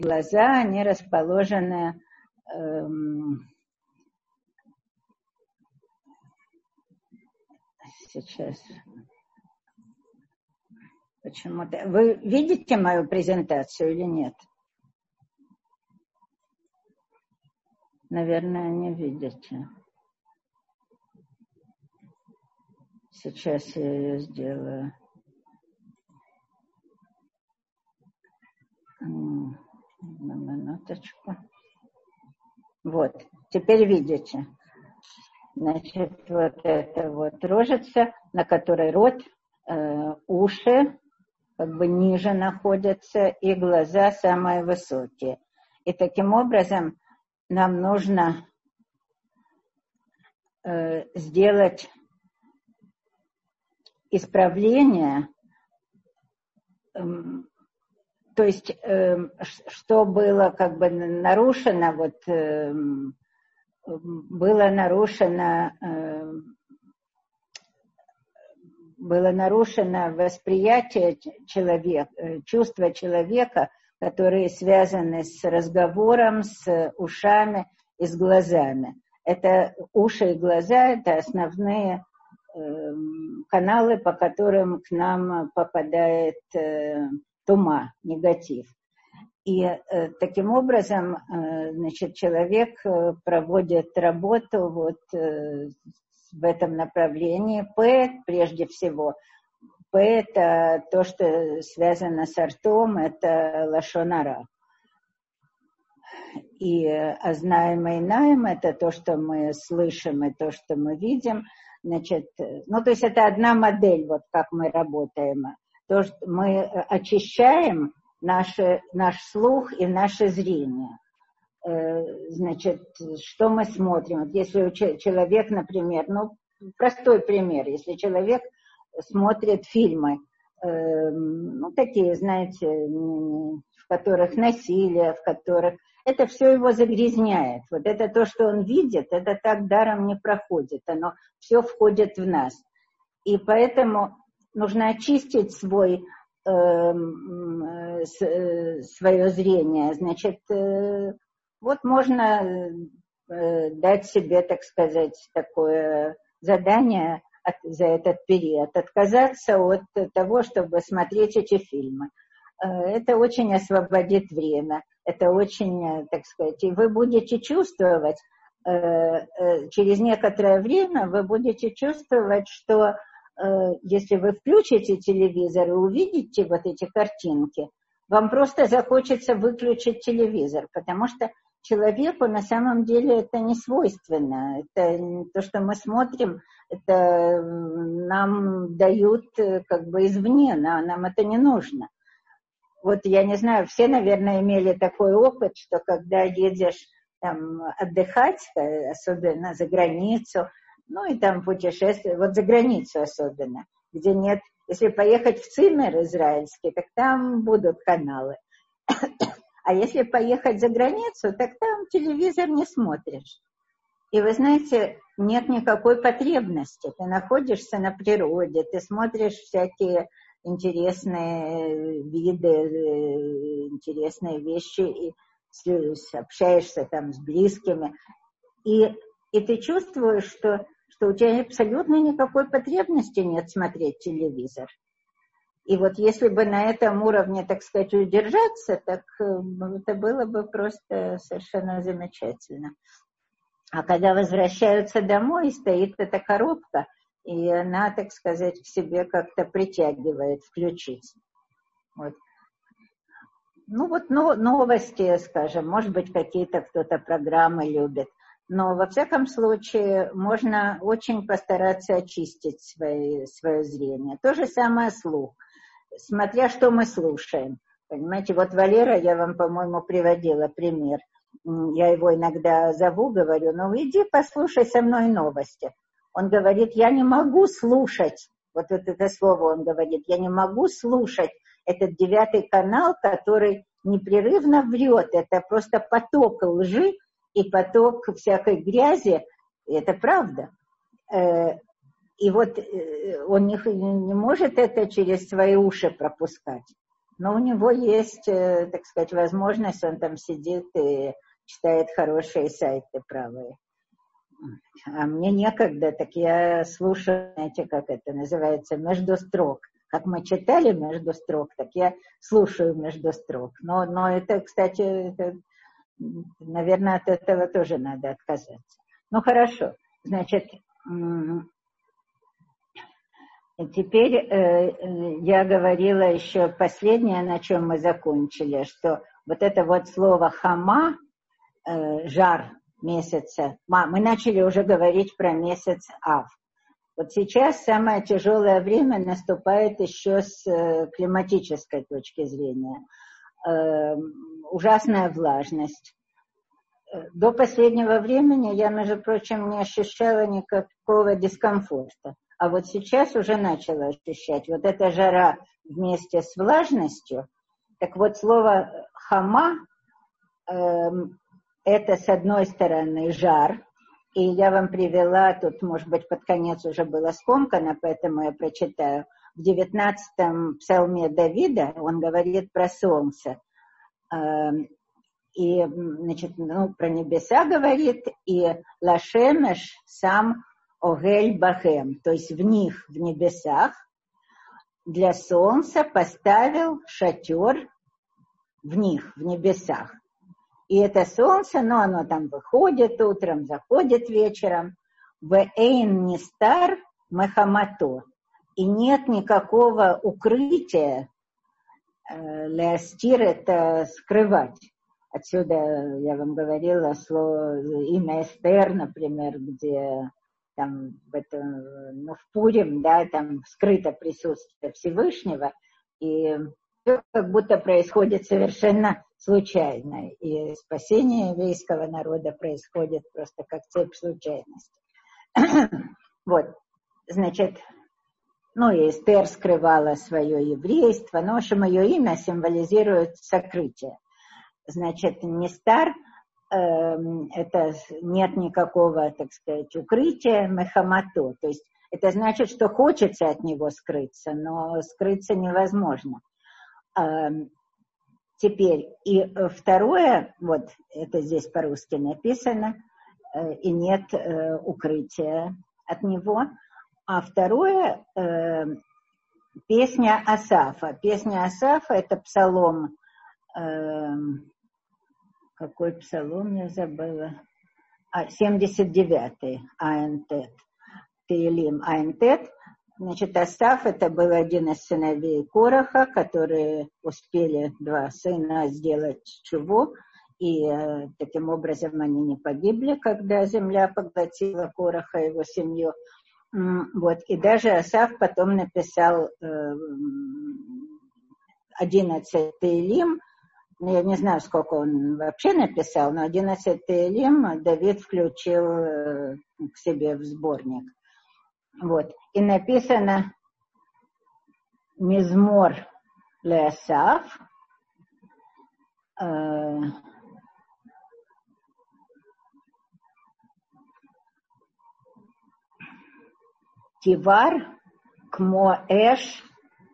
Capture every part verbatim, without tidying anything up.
глаза, они расположены эм, сейчас. Почему-то. Вы видите мою презентацию или нет? Наверное, не видите. Сейчас я ее сделаю. На минуточку. Вот, теперь видите. Значит, вот это вот рожица, на которой рот, э, уши как бы ниже находятся и глаза самые высокие. И таким образом нам нужно э, сделать исправление, э, то есть э, что было как бы нарушено, вот э, было нарушено э, было нарушено восприятие человека, чувства человека, которые связаны с разговором, с ушами и с глазами. Это уши и глаза, это основные э, каналы, по которым к нам попадает э, тума, негатив. И э, таким образом, э, значит, человек проводит работу вот э, в этом направлении. П, прежде всего, П – это то, что связано с ртом, это лашон ара. И азнаем и наем – это то, что мы слышим, и то, что мы видим. Значит, ну, то есть это одна модель, вот как мы работаем. То, что мы очищаем наше, наш слух и наше зрение. Значит, что мы смотрим? Вот если человек, например, ну, простой пример, если человек смотрит фильмы, э, ну, такие, знаете, в которых насилие, в которых... Это все его загрязняет. Вот это то, что он видит, это так даром не проходит. Оно все входит в нас. И поэтому нужно очистить свой, э, э, свое зрение. Значит, э, вот можно э, дать себе, так сказать, такое задание от, за этот период. Отказаться от того, чтобы смотреть эти фильмы. Э, это очень освободит время. Это очень, так сказать, и вы будете чувствовать, э, э, через некоторое время вы будете чувствовать, что э, если вы включите телевизор и увидите вот эти картинки, вам просто захочется выключить телевизор, потому что человеку на самом деле это не свойственно. Это то, что мы смотрим, это нам дают как бы извне, но нам это не нужно. Вот я не знаю, все, наверное, имели такой опыт, что когда едешь там отдыхать, особенно за границу, ну и там путешествовать, вот за границу особенно, где нет, если поехать в Циммер израильский, так там будут каналы. А если поехать за границу, так там телевизор не смотришь. И вы знаете, нет никакой потребности. Ты находишься на природе, ты смотришь всякие интересные виды, интересные вещи, и общаешься там с близкими. И, и ты чувствуешь, что, что у тебя абсолютно никакой потребности нет смотреть телевизор. И вот если бы на этом уровне, так сказать, удержаться, так это было бы просто совершенно замечательно. А когда возвращаются домой, стоит эта коробка, и она, так сказать, к себе как-то притягивает, включить. Вот. Ну вот но, новости, скажем, может быть, какие-то кто-то программы любит. Но, во всяком случае, можно очень постараться очистить свои, свое зрение. То же самое слух. Смотря что мы слушаем. Понимаете, вот Валера, я вам, по-моему, приводила пример. Я его иногда зову, говорю, ну иди послушай со мной новости. Он говорит, я не могу слушать, вот, вот это слово он говорит, я не могу слушать этот девятый канал, который непрерывно врет. Это просто поток лжи и поток всякой грязи. И это правда. И вот он не, не может это через свои уши пропускать. Но у него есть, так сказать, возможность, он там сидит и читает хорошие сайты правые. А мне некогда, так я слушаю, знаете, как это называется, между строк. Как мы читали между строк, так я слушаю между строк. Но, но это, кстати, это, наверное, от этого тоже надо отказаться. Ну, хорошо. Значит, теперь э, я говорила еще последнее, на чем мы закончили, что вот это вот слово «хама», э, «жар» месяца, мы начали уже говорить про месяц Ав. Вот сейчас самое тяжелое время наступает еще с э, климатической точки зрения. Э, ужасная влажность. До последнего времени я, между прочим, не ощущала никакого дискомфорта. А вот сейчас уже начала ощущать. Вот эта жара вместе с влажностью. Так вот, слово «хама» э, это, с одной стороны, жар. И я вам привела, тут, может быть, под конец уже было скомкано, поэтому я прочитаю. В девятнадцатом псалме Давида он говорит про солнце. Э, И, значит, ну, про небеса говорит, и лашемеш сам огель бахем, то есть в них, в небесах, для солнца поставил шатер в них, в небесах. И это солнце, ну, оно там выходит утром, заходит вечером, в эйн нистар мехамато, и нет никакого укрытия, э, лястир это скрывать. Отсюда я вам говорила слово, имя Эстер, например, где там в, этом, ну, в Пурим, да, там скрыто присутствие Всевышнего, и все как будто происходит совершенно случайно. И спасение еврейского народа происходит просто как цепь случайностей. Вот, значит, ну и Эстер скрывала свое еврейство, но, в общем, ее имя символизирует сокрытие. Значит, Нестар, э, это нет никакого, так сказать, укрытия, мехамато. То есть это значит, что хочется от него скрыться, но скрыться невозможно. Э, теперь, и второе, вот это здесь по-русски написано, э, и нет э, укрытия от него. А второе, э, песня Асафа. Песня Асафа – это псалом. Какой псалом я забыла? А, семьдесят девятый, Айн-Тет. Теилим Айн-Тет. Значит, Асаф это был один из сыновей Кораха, которые успели два сына сделать чуву, и э, таким образом они не погибли, когда земля поглотила Кораха и его семью. Вот. И даже Асаф потом написал э, одиннадцать Теилим. Я не знаю, сколько он вообще написал, но одиннадцать Теилим Давид включил к себе в сборник. Вот. И написано Мизмор ле-Асаф. Э, Тивар кмо эш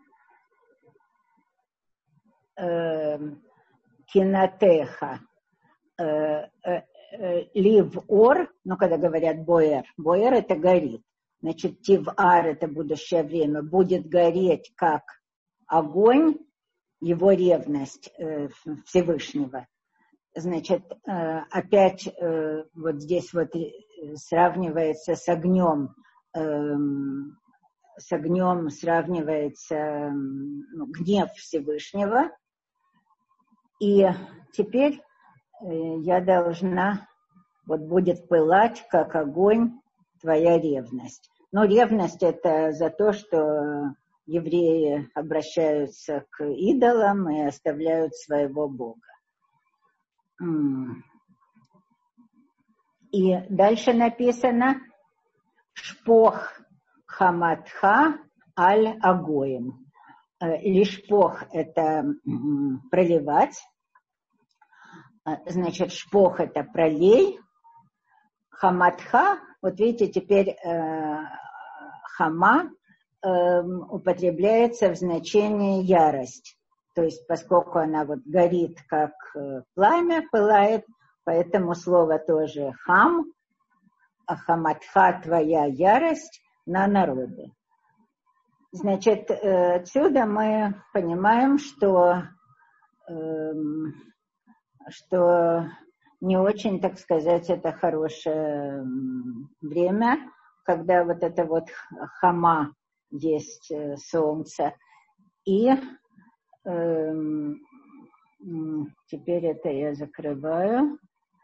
э, кинатеха, э, э, э, ливор, ну, когда говорят боэр, боэр это горит, значит, тивар это будущее время, будет гореть как огонь, его ревность э, Всевышнего. Значит, э, опять э, вот здесь вот сравнивается с огнем, э, с огнем сравнивается ну, гнев Всевышнего. И теперь э, я должна, вот будет пылать, как огонь, твоя ревность. Но ревность это за то, что евреи обращаются к идолам и оставляют своего Бога. И дальше написано «Шпох хаматха аль агоим». Лишпох – это проливать, значит, шпох – это пролей, хаматха, вот видите, теперь э, хама э, употребляется в значении ярость, то есть поскольку она вот горит, как пламя, пылает, поэтому слово тоже хам, ахаматха, твоя ярость на народы. Значит, отсюда мы понимаем, что, что не очень, так сказать, это хорошее время, когда вот это вот хама есть солнце. И э, теперь это я закрываю.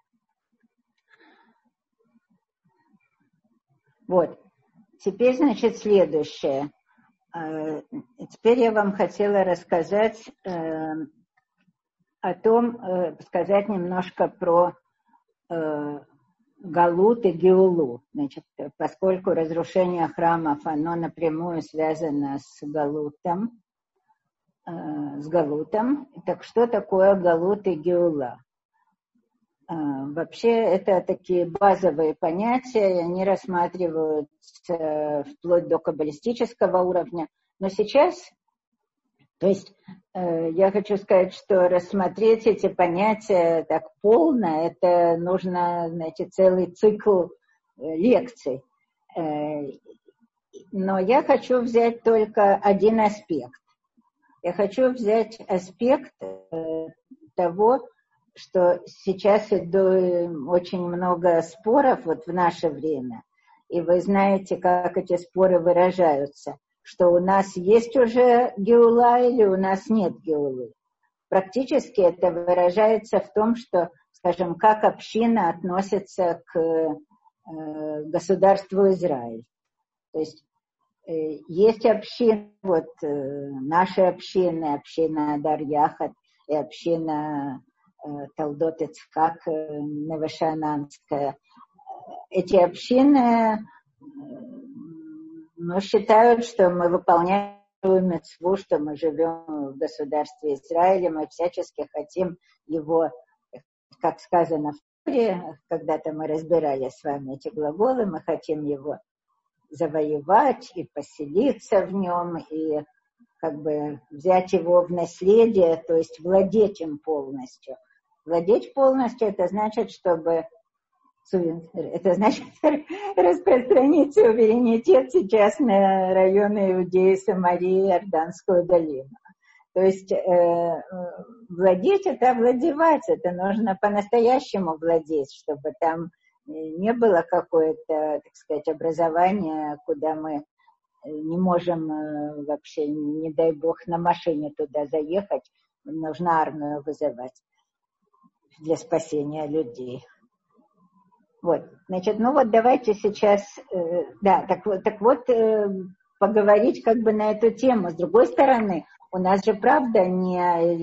Вот. Теперь, значит, следующее. Э, теперь я вам хотела рассказать э, о том, э, сказать немножко про э, Галут и Геулу. Значит, поскольку разрушение храмов, оно напрямую связано с Галутом, э, с Галутом. Так что такое Галут и Геула? Э, вообще, это такие базовые понятия, они рассматриваются вплоть до каббалистического уровня. Но сейчас, то есть, э, я хочу сказать, что рассмотреть эти понятия так полно, это нужно, значит, целый цикл э, лекций. Э, но я хочу взять только один аспект. Я хочу взять аспект э, того, что сейчас идет очень много споров вот в наше время. И вы знаете, как эти споры выражаются. Что у нас есть уже геула или у нас нет геулы. Практически это выражается в том, что, скажем, как община относится к э, государству Израиль. То есть э, есть общины, вот э, наши общины, община Адар Яхад и община э, Талдот Ицхак, э, Невешананская. Эти общины но считают, что мы выполняем мицву, что мы живем в государстве Израиля, мы всячески хотим его, как сказано в Торе, когда-то мы разбирали с вами эти глаголы, мы хотим его завоевать и поселиться в нем, и как бы взять его в наследие, то есть владеть им полностью. Владеть полностью, это значит, чтобы Это значит распространить суверенитет сейчас на районы Иудеи, Самарии, Иорданскую долину. То есть э, владеть – это овладевать, это нужно по-настоящему владеть, чтобы там не было какое-то, так сказать, образование, куда мы не можем вообще, не дай бог, на машине туда заехать, нужно армию вызывать для спасения людей. Вот, значит, ну вот давайте сейчас, э, да, так вот, так вот э, поговорить как бы на эту тему. С другой стороны, у нас же правда не,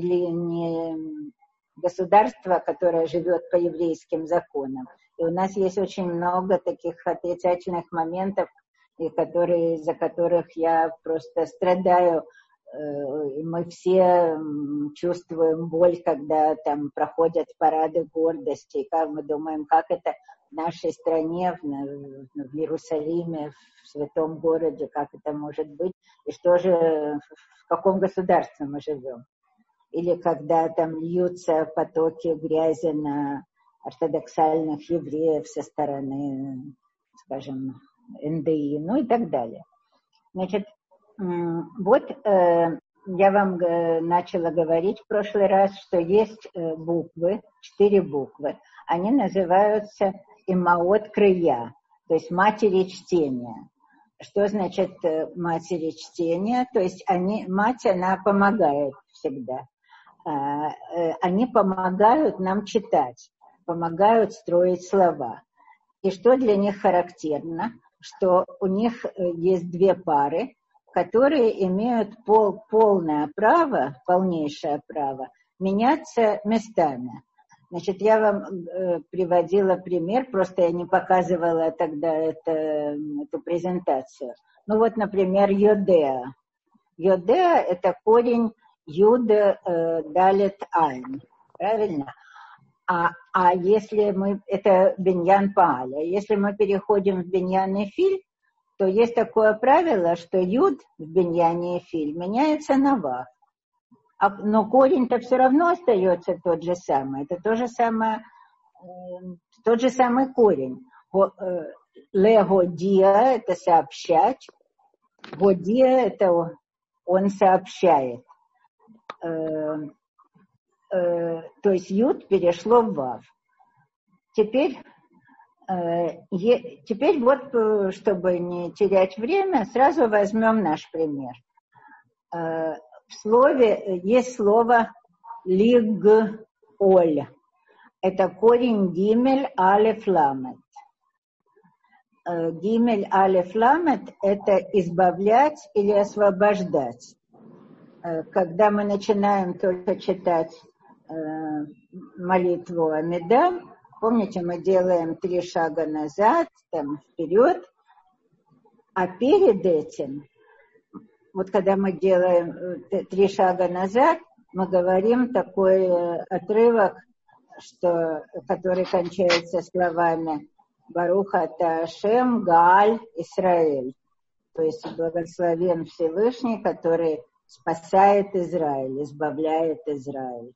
не государство, которое живет по еврейским законам. И у нас есть очень много таких отрицательных моментов, и которые, из-за которых я просто страдаю. И мы все чувствуем боль, когда там проходят парады гордости, и как мы думаем, как это в нашей стране, в, в Иерусалиме, в святом городе, как это может быть, и что же, в каком государстве мы живем. Или когда там льются потоки грязи на ортодоксальных евреев со стороны, скажем, эн дэ и, ну и так далее. Значит, вот э, я вам э, начала говорить в прошлый раз, что есть э, буквы, четыре буквы. Они называются имаот крия, то есть матери чтения. Что значит э, матери чтения? То есть они, мать, она помогает всегда. Э, э, они помогают нам читать, помогают строить слова. И что для них характерно? Что у них есть две пары, которые имеют пол, полное право, полнейшее право меняться местами. Значит, я вам э, приводила пример, просто я не показывала тогда это, эту презентацию. Ну вот, например, Йодеа. Йодеа – это корень Юда э, Далет Айн, правильно? А, а если мы, это Биньян Пааля, если мы переходим в Биньян Эфиль, то есть такое правило, что Юд в Биньяне Эфиль меняется на Вав. А, но корень-то все равно остается тот же самый. Это то же самое, э, тот же самый корень. Легодия – это сообщать. Годия – это он сообщает. Э, э, то есть ют перешло в вав. Теперь, э, е, теперь вот, чтобы не терять время, сразу возьмем наш пример. Э, в слове есть слово лиг-оль. Это корень гимель алеф ламет. Гимель алеф ламет – это избавлять или освобождать. Когда мы начинаем только читать молитву Амида, помните, мы делаем три шага назад, там вперед, а перед этим, вот когда мы делаем три шага назад, мы говорим такой отрывок, что, который кончается словами Барух ата Ашем Гааль Исраэль. То есть благословен Всевышний, который спасает Израиль, избавляет Израиль.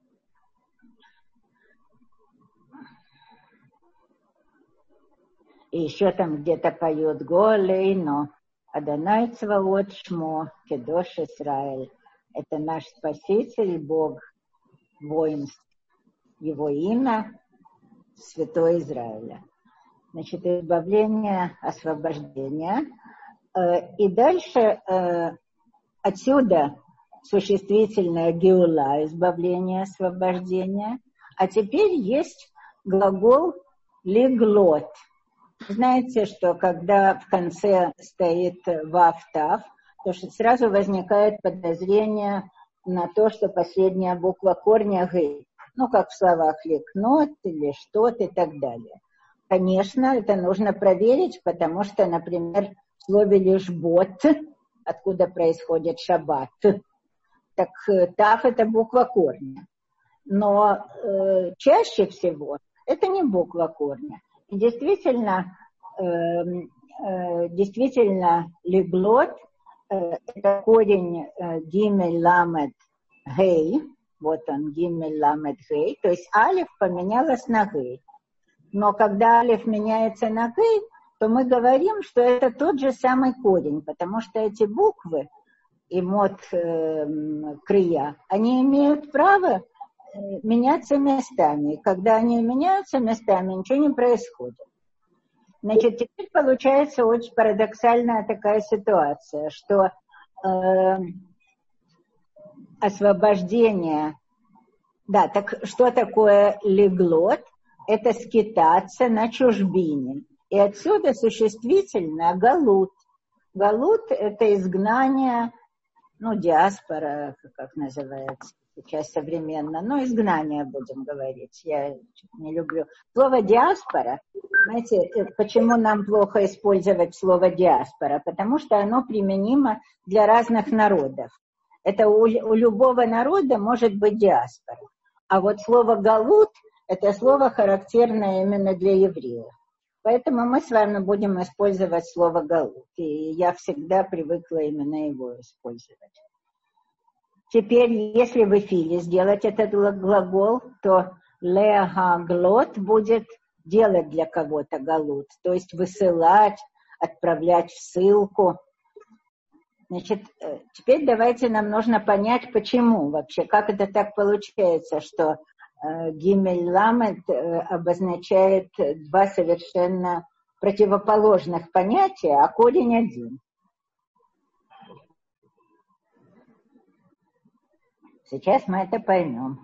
И еще там где-то поет Голейно, Адонай Цваот Шмо, Кедош Исраэль. Это наш Спаситель, Бог воинств, Его имя, Святой Израиля. Значит, избавление, освобождение. И дальше отсюда существительное геула, избавление, освобождение. А теперь есть глагол леглот. Знаете, что когда в конце стоит вав-тав, то сразу возникает подозрение на то, что последняя буква корня гей. Ну, как в словах лекнот или что-то и так далее. Конечно, это нужно проверить, потому что, например, в слове лишбот, откуда происходит шаббат, так тав – это буква корня. Но э, чаще всего это не буква корня. И действительно, э, э, действительно леглот э, – это корень э, гимель ламед гей, вот он, гимель ламед гей, то есть алиф поменялась на гей. Но когда алиф меняется на гей, то мы говорим, что это тот же самый корень, потому что эти буквы, имот э, крия, они имеют право э, меняться местами. И когда они меняются местами, ничего не происходит. Значит, теперь получается очень парадоксальная такая ситуация, что э, освобождение, да, так что такое леглот? Это скитаться на чужбине. И отсюда существительное галут. Галут – это изгнание, ну, диаспора, как называется сейчас современно, но изгнание будем говорить. Я не люблю. Слово диаспора, знаете, почему нам плохо использовать слово диаспора? Потому что оно применимо для разных народов. Это у, у любого народа может быть диаспора. А вот слово галут – это слово характерное именно для евреев. Поэтому мы с вами будем использовать слово галут. И я всегда привыкла именно его использовать. Теперь, если в эфире сделать этот глагол, то легаглот будет делать для кого-то галут. То есть высылать, отправлять в ссылку. Значит, теперь давайте нам нужно понять, почему вообще, как это так получается, что гимель ламед обозначает два совершенно противоположных понятия, а корень один. Сейчас мы это поймем.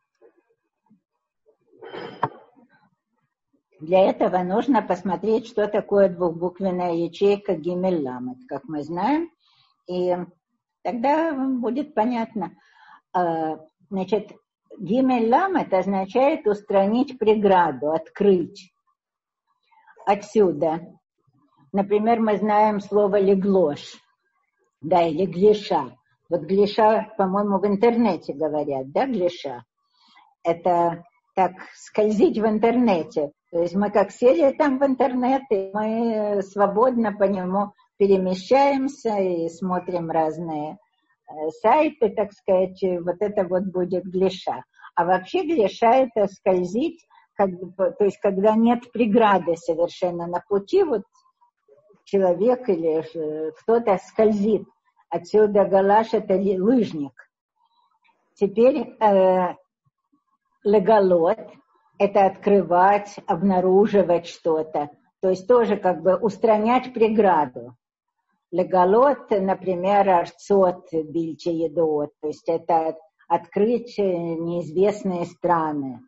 Для этого нужно посмотреть, что такое двухбуквенная ячейка гимель ламед, как мы знаем, и тогда будет понятно. Значит, гимель ламед означает устранить преграду, открыть. Отсюда, например, мы знаем слово леглош, да, или глиша. Вот глиша, по-моему, в интернете говорят, да, глиша. Это так скользить в интернете. То есть мы как сели там в интернет, и мы свободно по нему перемещаемся и смотрим разные сайты, так сказать, вот это вот будет глиша. А вообще глиша это скользить, как бы, то есть когда нет преграды совершенно на пути, вот человек или кто-то скользит. Отсюда галаш это лыжник. Теперь э, легалот это открывать, обнаруживать что-то. То есть тоже как бы устранять преграду. Легалот, например, арцот бильче едот, то есть это открыть неизвестные страны,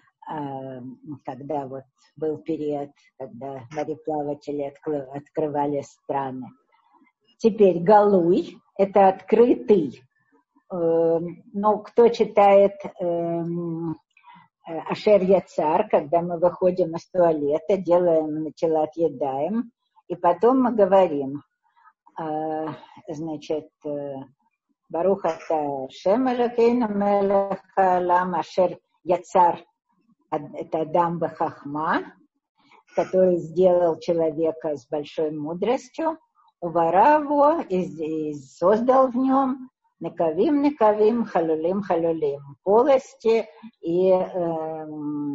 когда вот был период, когда мореплаватели открывали страны. Теперь галуй – это открытый. Ну, кто читает Ашер Яцар, когда мы выходим из туалета, делаем натилат едаем, и потом мы говорим, значит, Барух ата Шем Элокейну мелех хаолам ашер яцар это Адам бехахма, который сделал человека с большой мудростью, увараво и создал в нем некавим некавим халулим халулим полости и, э,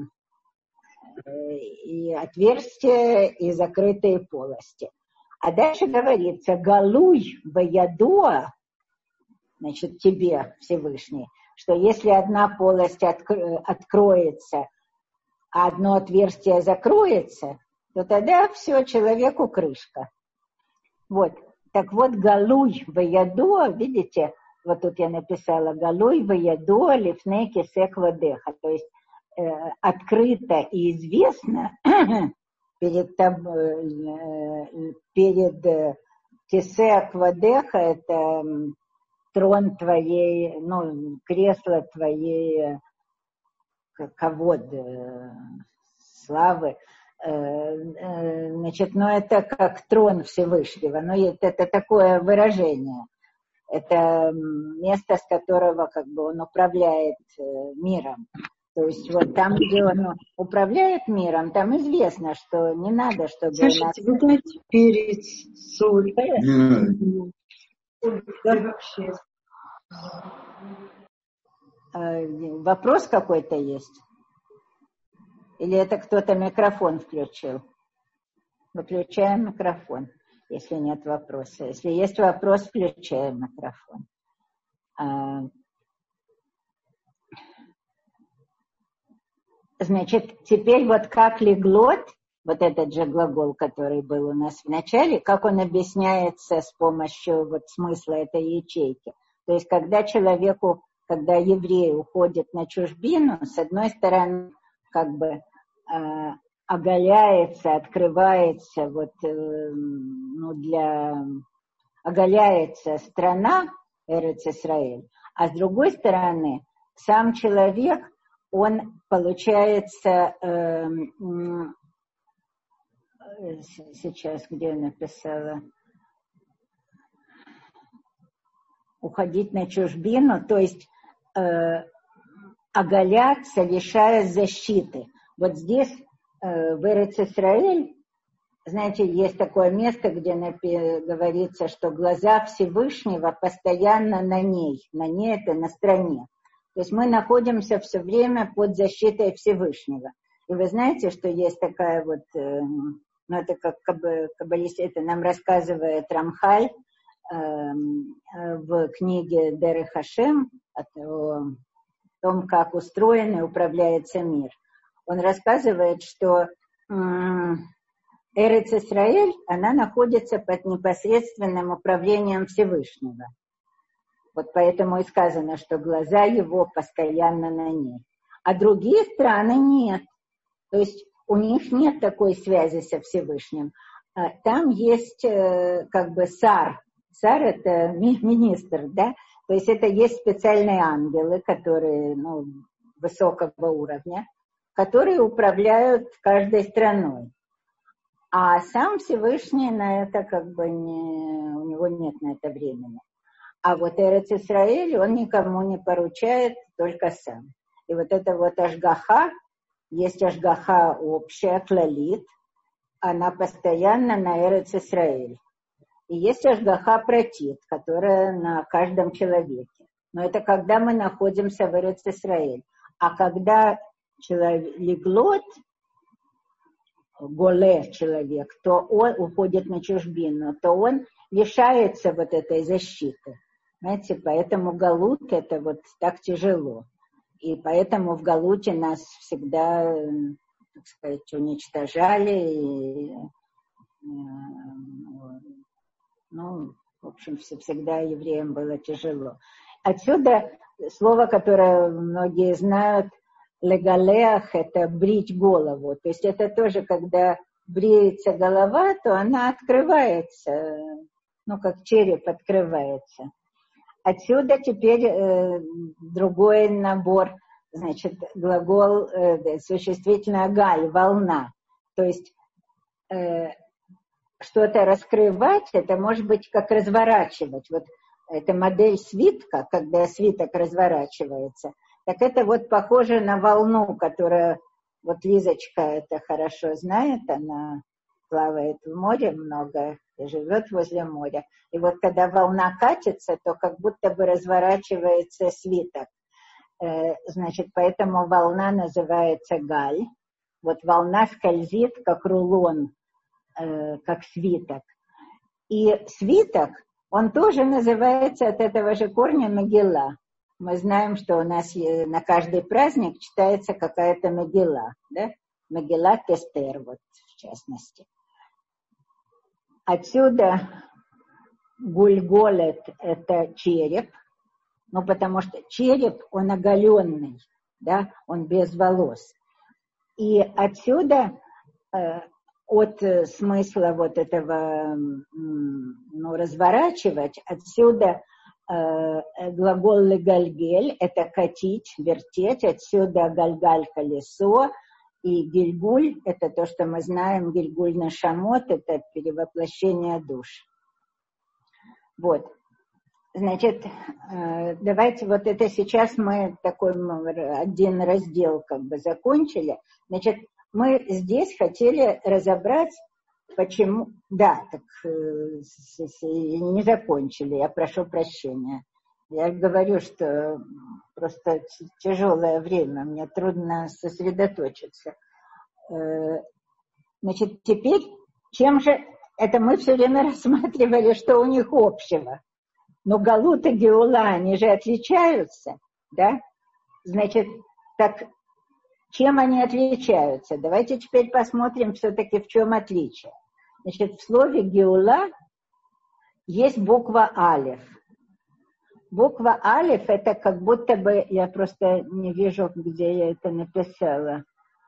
и отверстия и закрытые полости. А дальше говорится, галуй баядуа, значит, тебе, Всевышний, что если одна полость откро- откроется, а одно отверстие закроется, то тогда все, человеку крышка. Вот. Так вот, галуй баядуа, видите, вот тут я написала, галуй баядуа лифней кисек вадеха, то есть э, открыто и известно перед тобой, перед кисек вадеха, это трон твоей, ну, кресло твоей кавод, славы, значит, ну, это как трон Всевышнего, но это, это такое выражение, это место, с которого как бы он управляет миром. То есть вот там, где он управляет миром, там известно, что не надо, чтобы... Слушайте, вы дайте перец, соль. Да, вообще. Вопрос какой-то есть? Или это кто-то микрофон включил? Выключаем микрофон, если нет вопроса. Если есть вопрос, включаем микрофон. Значит, теперь вот как леглот, вот этот же глагол, который был у нас в начале, как он объясняется с помощью вот смысла этой ячейки. То есть, когда человеку, когда еврей уходит на чужбину, с одной стороны, как бы э, оголяется, открывается, вот, э, ну, для, оголяется страна Эрец Исраэль, а с другой стороны, сам человек, он, получается, э, э, сейчас, где я написала, уходить на чужбину, то есть э, оголяться, лишаясь защиты. Вот здесь, э, в Эрец Исраэль, знаете, есть такое место, где напи- говорится, что глаза Всевышнего постоянно на ней. На ней это на стране. То есть мы находимся все время под защитой Всевышнего. И вы знаете, что есть такая вот, э, ну это как каббалист, это нам рассказывает Рамхаль э, в книге Дерех Хашем о том, как устроен и управляется мир. Он рассказывает, что э, Эрец Исраэль, она находится под непосредственным управлением Всевышнего. Вот поэтому и сказано, что глаза его постоянно на ней. А другие страны нет. То есть у них нет такой связи со Всевышним. Там есть как бы сар. Сар – это министр, да? То есть это есть специальные ангелы, которые, ну, высокого уровня, которые управляют каждой страной. А сам Всевышний на это как бы не, у него нет на это времени. А вот Эрец Исраэль, он никому не поручает, только сам. И вот это вот ашгаха, есть ашгаха общая, клалит, она постоянно на Эрец Исраэль. И есть ашгаха пратит, которая на каждом человеке. Но это когда мы находимся в Эрец-Исраэль. А когда человек леглот, голе человек, то он уходит на чужбину, то он лишается вот этой защиты. Знаете, поэтому галут это вот так тяжело. И поэтому в галуте нас всегда, так сказать, уничтожали. И, ну, в общем, всегда евреям было тяжело. Отсюда слово, которое многие знают, легалеах, это брить голову. То есть это тоже, когда бреется голова, то она открывается, ну, как череп открывается. Отсюда теперь э, другой набор, значит, глагол э, существительное галь, волна. То есть э, что-то раскрывать, это может быть как разворачивать. Вот это модель свитка, когда свиток разворачивается. Так это вот похоже на волну, которая, вот Лизочка это хорошо знает, она плавает в море много и живет возле моря. И вот когда волна катится, то как будто бы разворачивается свиток. Э, значит, поэтому волна называется галь. Вот волна скользит, как рулон, э, как свиток. И свиток, он тоже называется от этого же корня Мегилла. Мы знаем, что у нас на каждый праздник читается какая-то Мегилла, да? Мегилат Эстер, вот в частности. Отсюда гульголет – это череп, ну, потому что череп, он оголенный, да, он без волос. И отсюда э, от смысла вот этого, ну, разворачивать, отсюда э, глагол легальгель – это катить, вертеть, отсюда гальгаль – колесо, и гильгуль – это то, что мы знаем, гильгуль нашамот – это перевоплощение душ. Вот. Значит, давайте вот это сейчас мы такой один раздел как бы закончили. Значит, мы здесь хотели разобрать, почему... Да, так не закончили, я прошу прощения. Я говорю, что просто тяжелое время, мне трудно сосредоточиться. Значит, теперь, чем же... Это мы все время рассматривали, что у них общего. Но галут и геула, они же отличаются, да? Значит, так чем они отличаются? Давайте теперь посмотрим все-таки, в чем отличие. Значит, в слове геула есть буква алеф. Буква алеф это как будто бы, я просто не вижу, где я это написала.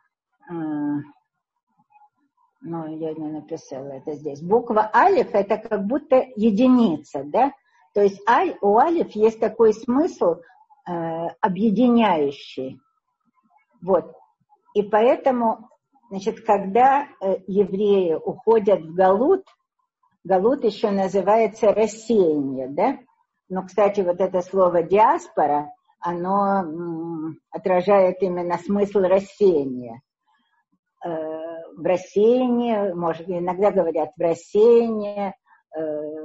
Но я не написала это здесь. Буква алеф это как будто единица, да? То есть аль, у алиф есть такой смысл э, объединяющий. Вот. И поэтому, значит, когда э, евреи уходят в галут, галут еще называется рассеяние, да? Но, кстати, вот это слово диаспора, оно м, отражает именно смысл рассеяния. Э, в рассеянии, может, иногда говорят в рассеянии, э,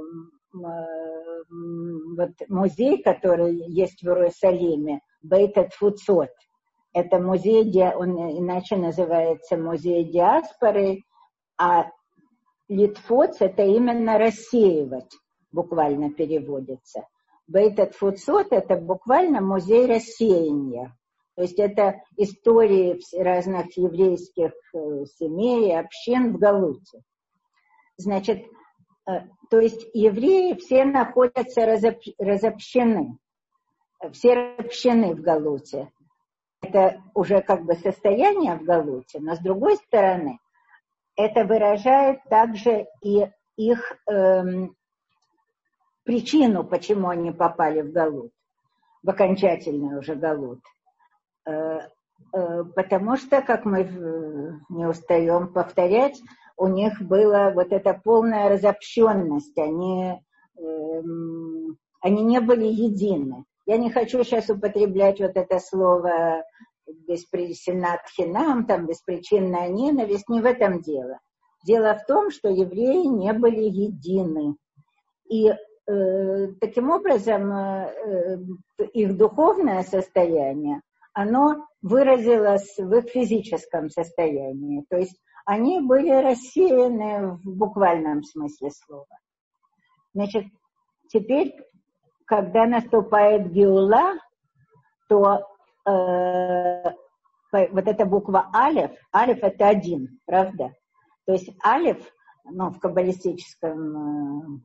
вот музей, который есть в Иерусалиме, Бейт ат-Тфуцот, это музей, он иначе называется музей диаспоры, а Литфоц это именно рассеивать, буквально переводится. Бейт ат-Тфуцот это буквально музей рассеяния. То есть это истории разных еврейских семей, общин в Галуте. Значит, то есть евреи все находятся разобщены, все общены в Галуте. Это уже как бы состояние в Галуте, но с другой стороны, это выражает также и их эм, причину, почему они попали в Галут, в окончательный уже Галут. Э, э, потому что, как мы не устаем повторять, у них была вот эта полная разобщенность, они, э, они не были едины. Я не хочу сейчас употреблять вот это слово беспричинат хинам, там беспричинная ненависть, не в этом дело. Дело в том, что евреи не были едины. И э, таким образом э, их духовное состояние, оно выразилось в их физическом состоянии. То есть они были рассеяны в буквальном смысле слова. Значит, теперь, когда наступает Геула, то э, вот эта буква Алеф, Алеф это один, правда? То есть Алеф, ну, в каббалистическом,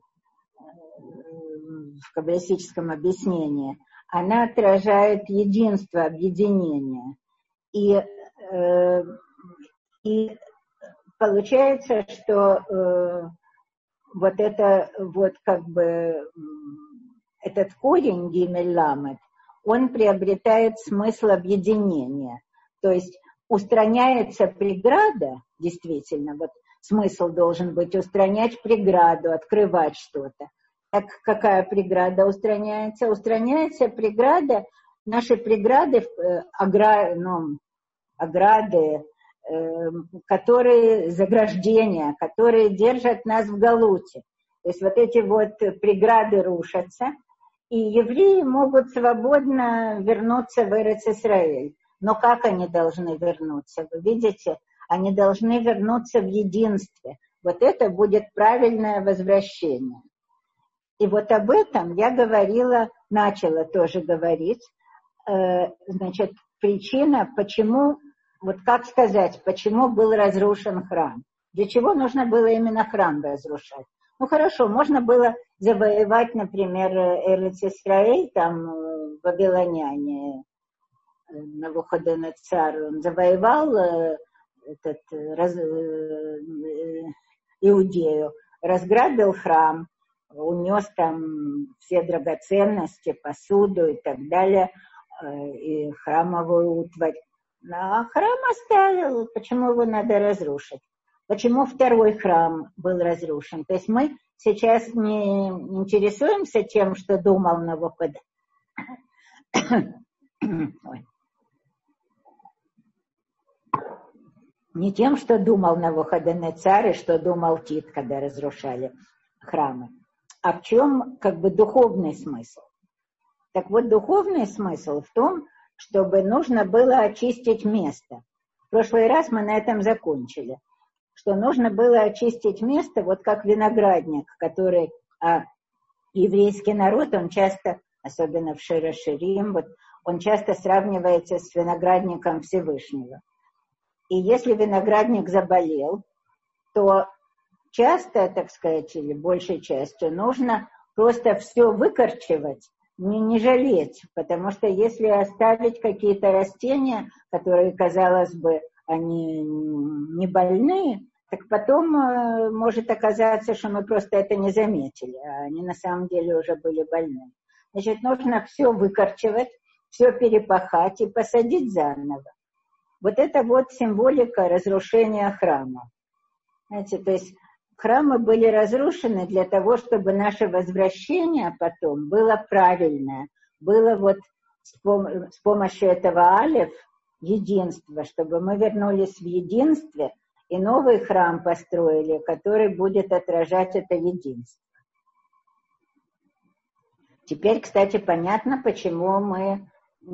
в каббалистическом объяснении, она отражает единство, объединение. И, э, и получается, что э, вот это вот как бы этот корень Гимель Ламед, он приобретает смысл объединения. То есть устраняется преграда, действительно, вот смысл должен быть устранять преграду, открывать что-то. Так какая преграда устраняется? Устраняется преграда, наши преграды, огра, ну, ограды, э, которые, заграждения, которые держат нас в галуте. То есть вот эти вот преграды рушатся, и евреи могут свободно вернуться в Эрец-Исраэль. Но как они должны вернуться? Вы видите, они должны вернуться в единстве. Вот это будет правильное возвращение. И вот об этом я говорила, начала тоже говорить. Э, значит, причина, почему, вот как сказать, почему был разрушен храм? Для чего нужно было именно храм разрушать? Ну хорошо, можно было завоевать, например, Эрец-Исраэль, там вавилоняне, Навуходоносор, он завоевал этот, раз, Иудею, разграбил храм, унес там все драгоценности, посуду и так далее, и храмовую утварь. А храм оставил, почему его надо разрушить? Почему второй храм был разрушен? То есть мы сейчас не интересуемся тем, что думал Навуходоносор. Не тем, что думал Навуходоносор и что думал Тит, когда разрушали храмы. А в чем как бы духовный смысл? Так вот, духовный смысл в том, чтобы нужно было очистить место. В прошлый раз мы на этом закончили. Что нужно было очистить место, вот как виноградник, который а, еврейский народ, он часто, особенно в Шир ха-Ширим, вот, он часто сравнивается с виноградником Всевышнего. И если виноградник заболел, то часто, так сказать, или большей частью, нужно просто все выкорчевать, не, не жалеть, потому что если оставить какие-то растения, которые, казалось бы, они не больные, так потом э, может оказаться, что мы просто это не заметили, а они на самом деле уже были больны. Значит, нужно все выкорчевать, все перепахать и посадить заново. Вот это вот символика разрушения храма. Знаете, то есть храмы были разрушены для того, чтобы наше возвращение потом было правильное, было вот с, пом- с помощью этого алеф единство, чтобы мы вернулись в единстве и новый храм построили, который будет отражать это единство. Теперь, кстати, понятно, почему мы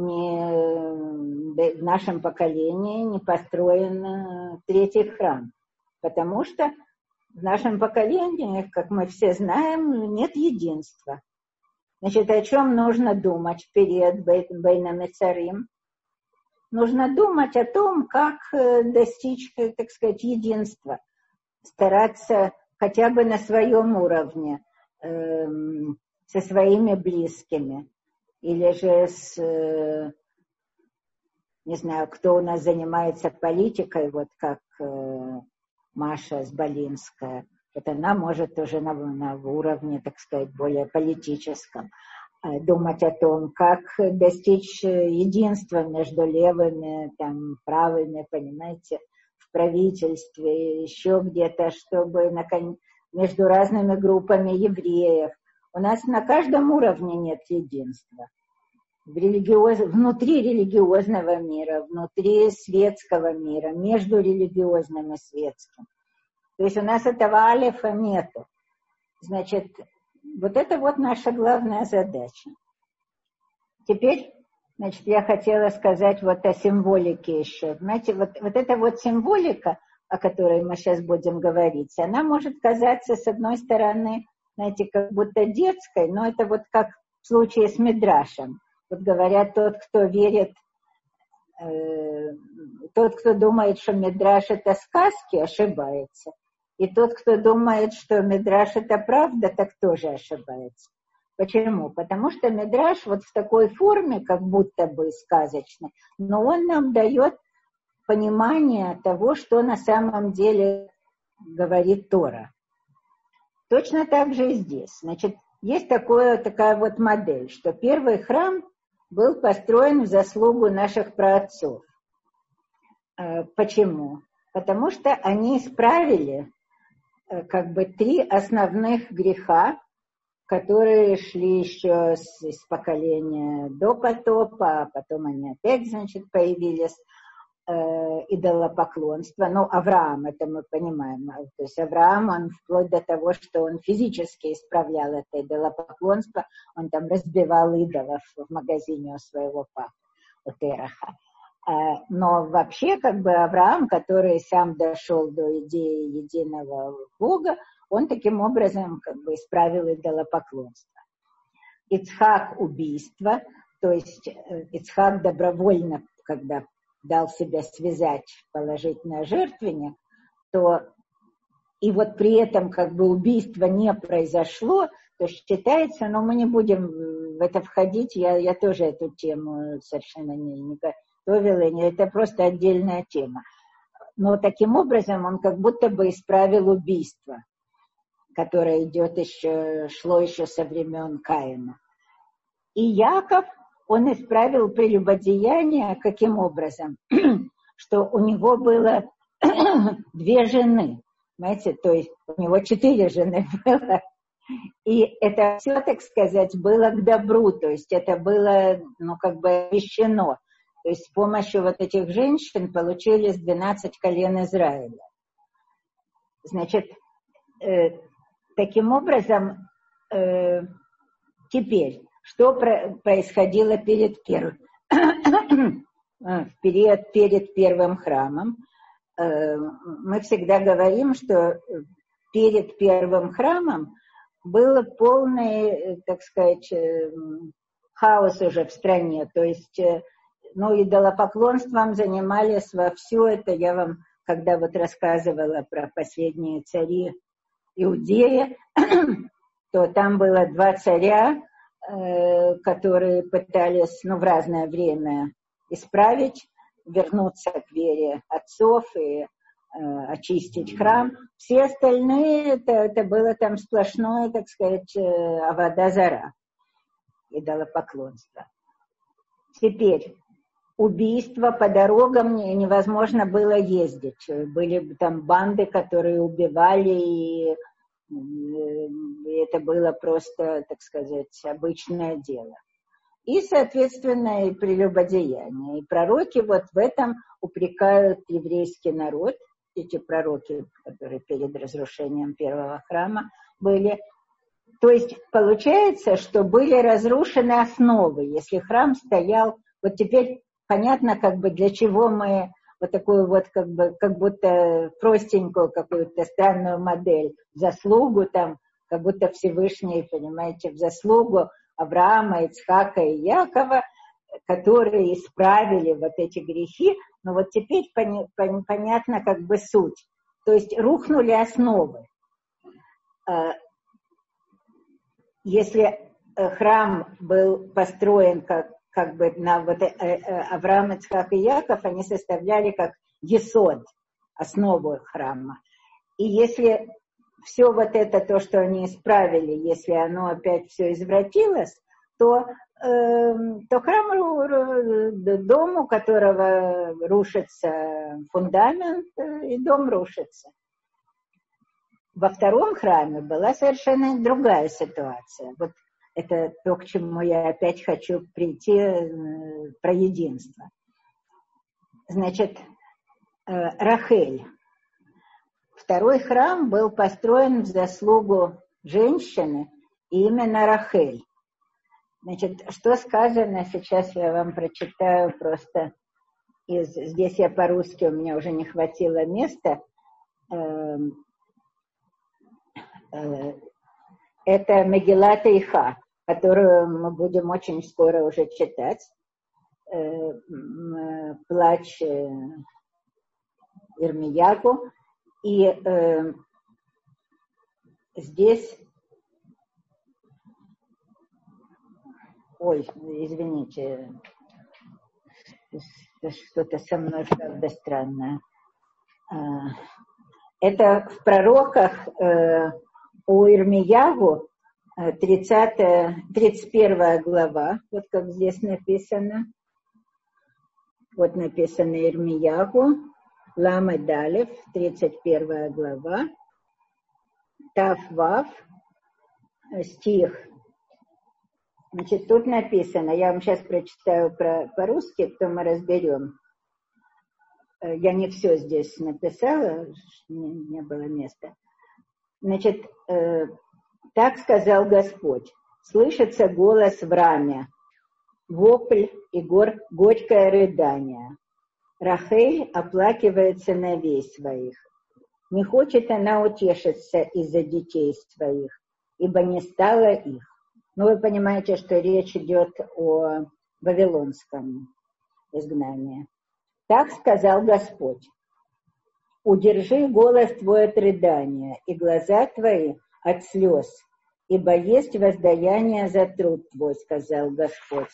не, в нашем поколении не построен третий храм. Потому что в нашем поколении, как мы все знаем, нет единства. Значит, о чем нужно думать перед Бейн ха-Мицарим? Нужно думать о том, как достичь, так сказать, единства. Стараться хотя бы на своем уровне, э, со своими близкими. Или же с, э, не знаю, кто у нас занимается политикой, вот как э, Маша Сбалинская. Вот она может уже на, на уровне, так сказать, более политическом думать о том, как достичь единства между левыми, там, правыми, понимаете, в правительстве, еще где-то, чтобы наконец, между разными группами евреев. У нас на каждом уровне нет единства. В религиоз... Внутри религиозного мира, внутри светского мира, между религиозным и светским. То есть у нас этого алефа нету. Значит, Вот это вот наша главная задача. Теперь, значит, я хотела сказать вот о символике еще. Знаете, вот, вот эта вот символика, о которой мы сейчас будем говорить, она может казаться, с одной стороны, знаете, как будто детской, но это вот как в случае с Мидрашем. Вот говорят, тот, кто верит, э, тот, кто думает, что Мидраш это сказки, ошибается. И тот, кто думает, что Мидраш это правда, так тоже ошибается. Почему? Потому что Мидраш вот в такой форме, как будто бы сказочный, но он нам дает понимание того, что на самом деле говорит Тора. Точно так же и здесь. Значит, есть такое, такая вот модель, что первый храм был построен в заслугу наших праотцов. Почему? Потому что они исправили как бы три основных греха, которые шли еще с, с поколения до потопа, а потом они опять, значит, появились. Идолопоклонство. Ну, Авраам, это мы понимаем. То есть Авраам, он вплоть до того, что он физически исправлял это идолопоклонство, он там разбивал идолов в магазине у своего папы, у Тераха. Но вообще, как бы Авраам, который сам дошел до идеи единого Бога, он таким образом как бы исправил идолопоклонство. Ицхак — убийство, то есть Ицхак добровольно, когда дал себя связать, положить на жертвенник, то и вот при этом как бы убийство не произошло, то считается, но мы не будем в это входить, я, я тоже эту тему совершенно не, не готовила, не, это просто отдельная тема. Но таким образом он как будто бы исправил убийство, которое идет еще, шло еще со времен Каина. И Яков, он исправил прелюбодеяние каким образом? Что у него было две жены, понимаете, то есть у него четыре жены было. И это все, так сказать, было к добру, то есть это было, ну, как бы обещано. То есть с помощью вот этих женщин получились двенадцать колен Израиля. Значит, э, таким образом, э, теперь... Что происходило перед первым, в период перед первым храмом? Мы всегда говорим, что перед первым храмом был полный, так сказать, хаос уже в стране. То есть, ну, идолопоклонством занимались вовсю. Это я вам, когда вот рассказывала про последние цари Иудеи, то там было два царя, которые пытались, ну, в разное время исправить, вернуться к вере отцов и э, очистить храм. Все остальные, это, это было там сплошное, так сказать, авода зара, идолопоклонство. Теперь убийства по дорогам невозможно было ездить. Были там банды, которые убивали, и это было просто, так сказать, обычное дело. И, соответственно, и прелюбодеяние. И пророки вот в этом упрекают еврейский народ. Эти пророки, которые перед разрушением первого храма были. То есть получается, что были разрушены основы. Если храм стоял... Вот теперь понятно, как бы для чего мы... вот такую вот как бы, как будто простенькую какую-то странную модель, в заслугу там, как будто Всевышний, понимаете, в заслугу Авраама, Ицхака и Якова, которые исправили вот эти грехи, но вот теперь пони, пон, понятно как бы суть. То есть рухнули основы. Если храм был построен как как бы на вот Авраам, Ицхак и Яков, они составляли как есод, основу храма. И если все вот это, то, что они исправили, если оно опять все извратилось, то, э, то храм, дом, у которого рушится фундамент, и дом рушится. Во втором храме была совершенно другая ситуация. Вот это то, к чему я опять хочу прийти, э, про единство. Значит, э, Рахель. Второй храм был построен в заслугу женщины, и именно Рахель. Значит, что сказано, сейчас я вам прочитаю просто, из, здесь я по-русски, у меня уже не хватило места. Это Мегилат Эйха, которую мы будем очень скоро уже читать. Плач Ирмиягу. И э, здесь... Ой, извините, что-то со мной правда странное. Это в пророках э, у Ирмиягу тридцатая, тридцать первая глава, вот как здесь написано. Вот написано Ирмиягу, Ламед Алеф, тридцать первая глава, Тав Вав, стих. Значит, тут написано, я вам сейчас прочитаю про, по-русски, то мы разберем. Я не все здесь написала, не, не было места. Значит, э, так сказал Господь. Слышится голос в раме, вопль и гор, горькое рыдание. Рахель оплакивает сыновей своих. Не хочет она утешиться из-за детей своих, ибо не стало их. Но вы понимаете, что речь идет о вавилонском изгнании. Так сказал Господь. Удержи голос твой от рыдания и глаза твои от слез, ибо есть воздаяние за труд твой, сказал Господь.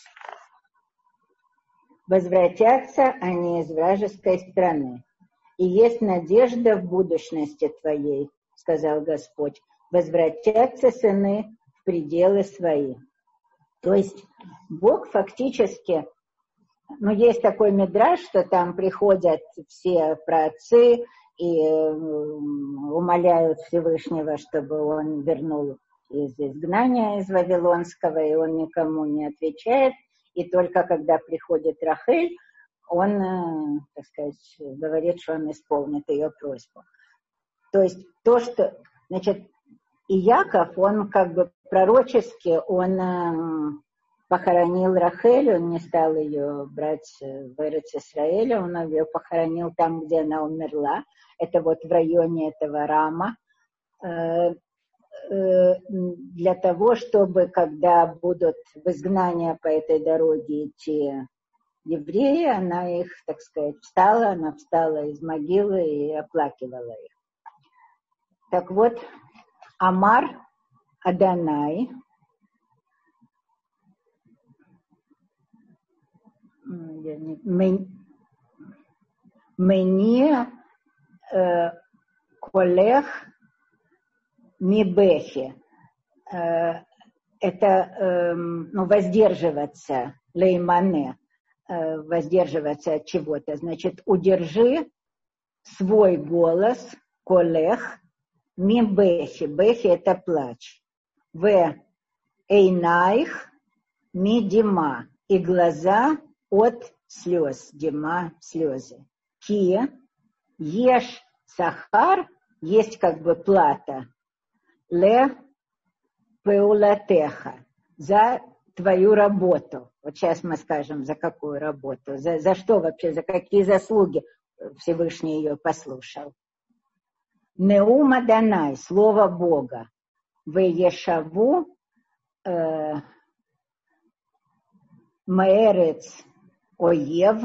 Возвратятся они из вражеской страны, и есть надежда в будущности твоей, сказал Господь. Возвратятся сыны в пределы свои. То есть Бог фактически, ну, есть такой мидраш, что там приходят все праотцы и умоляют Всевышнего, чтобы он вернул из изгнания из Вавилонского, и он никому не отвечает. И только когда приходит Рахель, он, так сказать, говорит, что он исполнит ее просьбу. То есть то, что, значит, и Яков, он как бы пророчески, он похоронил Рахель, он не стал ее брать в Эрец-Исраэль, он ее похоронил там, где она умерла. Это вот в районе этого Рама. Для того, чтобы, когда будут в изгнание по этой дороге идти евреи, она их, так сказать, встала, она встала из могилы и оплакивала их. Так вот, Амар Адонай, мне колех мибехи. Это, ну, воздерживаться, леймане, воздерживаться от чего-то. Значит, удержи свой голос, колех, мибехи. Бехи — это плач. В эйнаих мидима. И глаза от слез. Дима — слезы. Ки еш сахар, есть как бы плата. Ле пеулатеха, за твою работу. Вот сейчас мы скажем, за какую работу, за, за что вообще, за какие заслуги Всевышний ее послушал. Неум Адонай, слово Бога. Веешаву э, Мээрец Оев,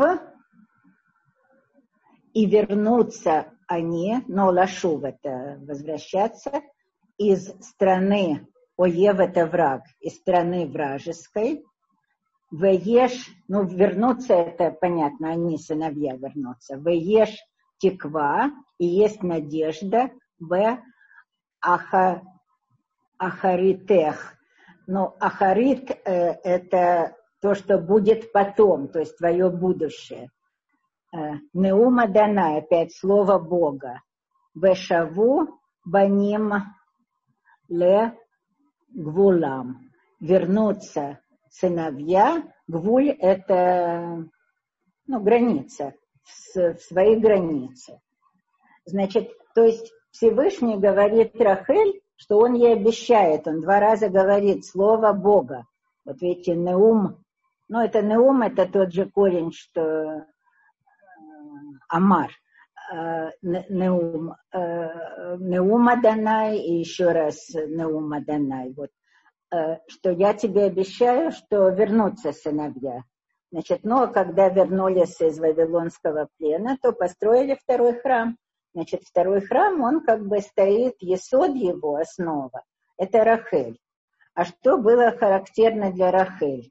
и вернутся они, но лашув — это возвращаться, из страны, Оев — это враг, из страны вражеской. Вееш, ну, вернуться — это понятно, они, сыновья, вернутся. Вееш тиква, и есть надежда. В аха, ахаритех. Ну, ахарит э, — это то, что будет потом, то есть твое будущее. Неум Адонай, опять слово Бога. Вешаву баним ле гвулам. Вернутся сыновья. Гвуль — это, ну, граница, в, в своей границе. Значит, то есть Всевышний говорит Рахель, что он ей обещает, он два раза говорит слово Бога. Вот видите, неум, ну это неум, это тот же корень, что Амар, неум, неум Адонай и еще раз неум Адонай. Вот, что я тебе обещаю, что вернутся сыновья. Значит, ну, а когда вернулись из Вавилонского плена, то построили второй храм. Значит, второй храм, он как бы стоит, есод его, основа, это Рахель. А что было характерно для Рахель?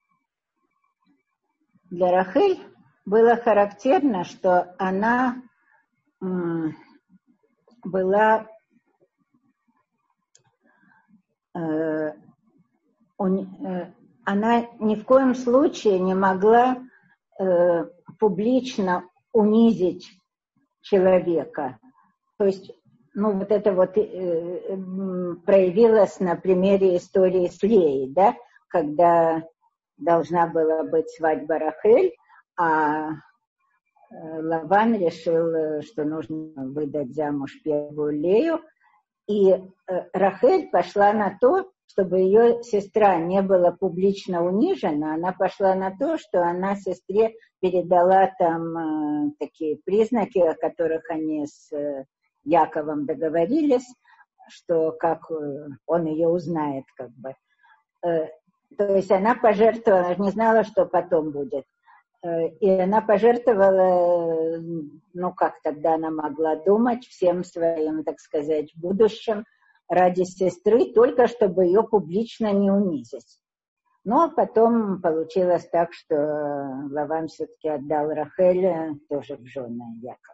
Для Рахель было характерно, что она м, была э, он, э, она ни в коем случае не могла э, публично унизить человека. То есть, ну, вот это вот э, проявилось на примере истории с Леей, да, когда должна была быть свадьба Рахель, а Лаван решил, что нужно выдать замуж первую Лею, и Рахель пошла на то, чтобы ее сестра не была публично унижена, она пошла на то, что она сестре передала там э, такие признаки, о которых они с э, Яковом договорились, что как э, он ее узнает, как бы. Э, то есть она пожертвовала, она не знала, что потом будет. Э, и она пожертвовала, ну как тогда она могла думать, всем своим, так сказать, будущим, ради сестры, только чтобы ее публично не унизить. Но потом получилось так, что Лаван все-таки отдал Рахель тоже в жены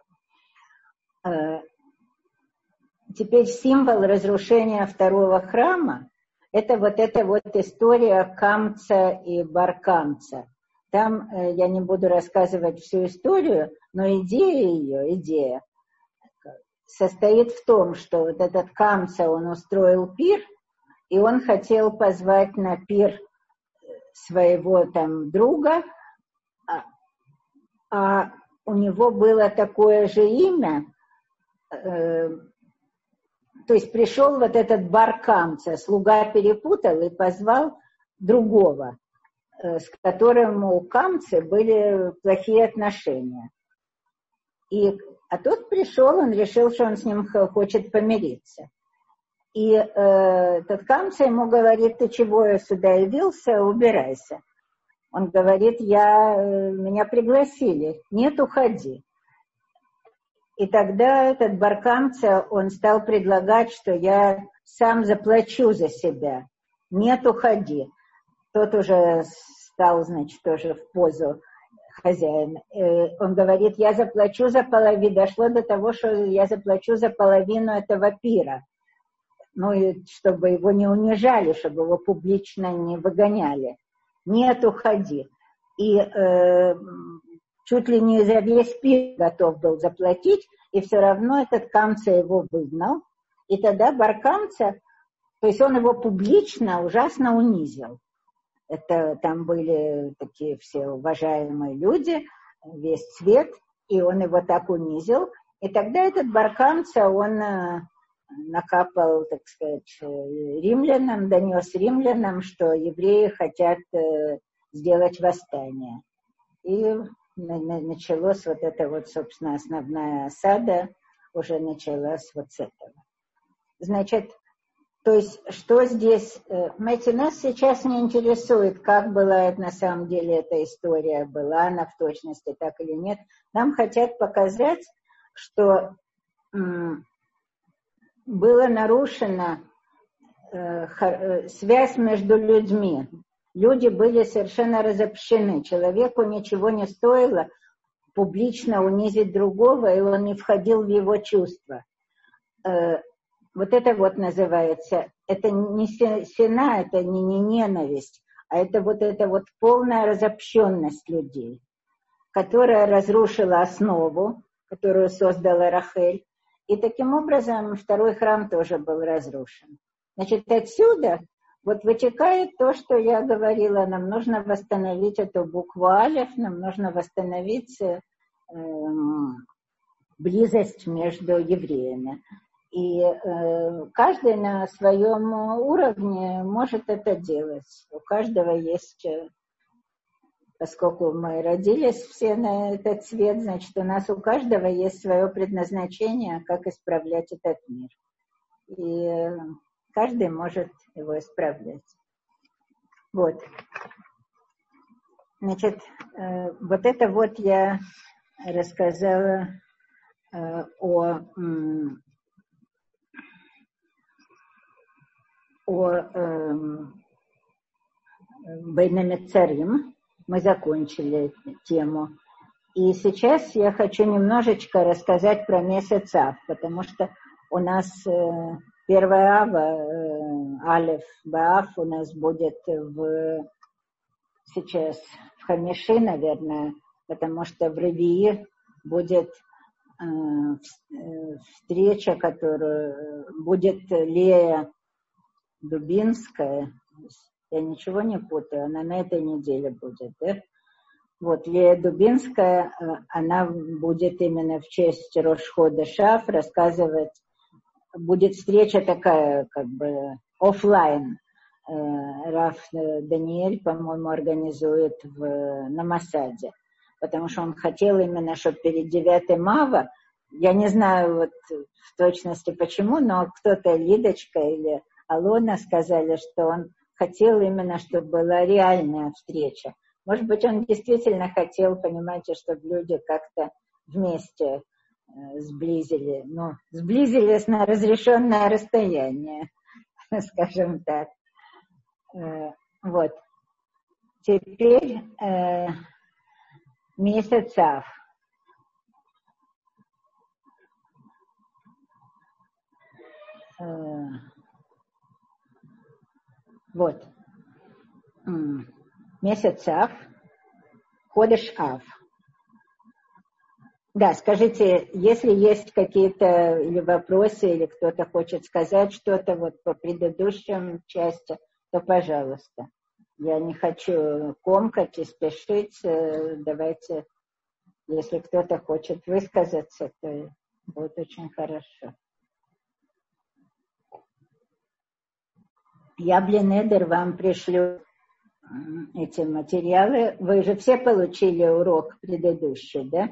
Якова. Теперь символ разрушения второго храма – это вот эта вот история Камца и Баркамца. Там я не буду рассказывать всю историю, но идея ее, идея, состоит в том, что вот этот Камца, он устроил пир, и он хотел позвать на пир своего там друга, а, а у него было такое же имя, э, то есть пришел вот этот бар Камца, слуга перепутал и позвал другого, э, с которым у Камца были плохие отношения. И А тот пришел, он решил, что он с ним хочет помириться. И э, этот Камца ему говорит: ты чего я сюда явился, убирайся. Он говорит: я, э, меня пригласили, нет, уходи. И тогда этот бар Камца, он стал предлагать, что я сам заплачу за себя, нет, уходи. Тот уже стал, значит, тоже в позу хозяин. Он говорит: я заплачу за половину. Дошло до того, что я заплачу за половину этого пира. Ну, и чтобы его не унижали, чтобы его публично не выгоняли. Нет, уходи. И э, чуть ли не за весь пир готов был заплатить, и все равно этот Камца его выгнал. И тогда бар Камца, то есть он его публично ужасно унизил. Это там были такие все уважаемые люди, весь свет, и он его так унизил. И тогда этот бар Камца, он накапал, так сказать, римлянам, донес римлянам, что евреи хотят сделать восстание. И началось вот это вот, собственно, основная осада уже началась вот с этого. Значит, то есть, что здесь, знаете, нас сейчас не интересует, как была на самом деле эта история, была она в точности так или нет. Нам хотят показать, что м, была нарушена э, связь между людьми. Люди были совершенно разобщены. Человеку ничего не стоило публично унизить другого, и он не входил в его чувства. Э, Вот это вот называется, это не сена, это не, не ненависть, а это вот эта вот полная разобщенность людей, которая разрушила основу, которую создала Рахель. И таким образом второй храм тоже был разрушен. Значит, отсюда вот вытекает то, что я говорила, нам нужно восстановить эту букву Алеф, нам нужно восстановить э, близость между евреями. И э, каждый на своем уровне может это делать. У каждого есть, поскольку мы родились все на этот свет, значит, у нас у каждого есть свое предназначение, как исправлять этот мир. И каждый может его исправлять. Вот. Значит, э, вот это вот я рассказала э, о... М, о э, Бейнамицарим. Мы закончили тему. И сейчас я хочу немножечко рассказать про месяц Ав, потому что у нас э, первая Ава, э, Алеф Баав, у нас будет в, сейчас в Хамиши, наверное, потому что в Ревии будет э, встреча, которую будет Лея Дубинская, я ничего не путаю, она на этой неделе будет, да? Вот, Лея Дубинская, она будет именно в честь Рош-ходеш-Ав рассказывать, будет встреча такая, как бы, офлайн. Раф Даниэль, по-моему, организует в, на Масаде, потому что он хотел именно, чтобы перед девятым Ава, я не знаю вот в точности почему, но кто-то, Лидочка или Алона, сказали, что он хотел именно, чтобы была реальная встреча. Может быть, он действительно хотел, понимаете, чтобы люди как-то вместе э, сблизили, ну, сблизились на разрешенное расстояние, скажем так. Э, вот. Теперь э, месяц Ав. Э, вот. Месяц Ав, ходеш Ав. Да, скажите, если есть какие-то или вопросы, или кто-то хочет сказать что-то вот по предыдущим части, то пожалуйста. Я не хочу комкать и спешить. Давайте, если кто-то хочет высказаться, то будет очень хорошо. Я, Блинедер, вам пришлю эти материалы. Вы же все получили урок предыдущий, да?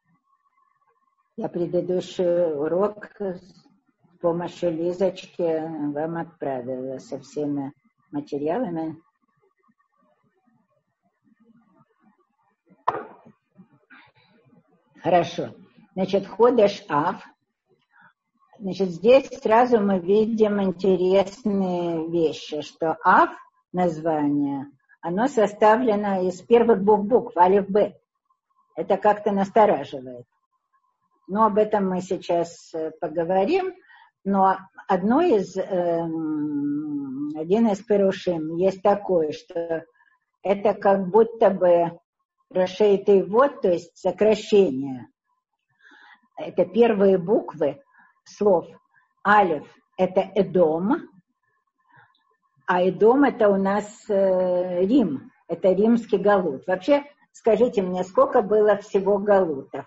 Я предыдущий урок с помощью Лизочки вам отправила со всеми материалами. Хорошо. Значит, ходеш Ав. Значит, здесь сразу мы видим интересные вещи, что Ав, название, оно составлено из первых двух букв, алиф, б. Это как-то настораживает. Но об этом мы сейчас поговорим. Но одно из, э, один из перушим есть такой, что это как будто бы рашейтый вод, то есть сокращение. Это первые буквы слов. Алиф – это Эдом, а Эдом – это у нас э, Рим, это римский галут. Вообще, скажите мне, сколько было всего галутов?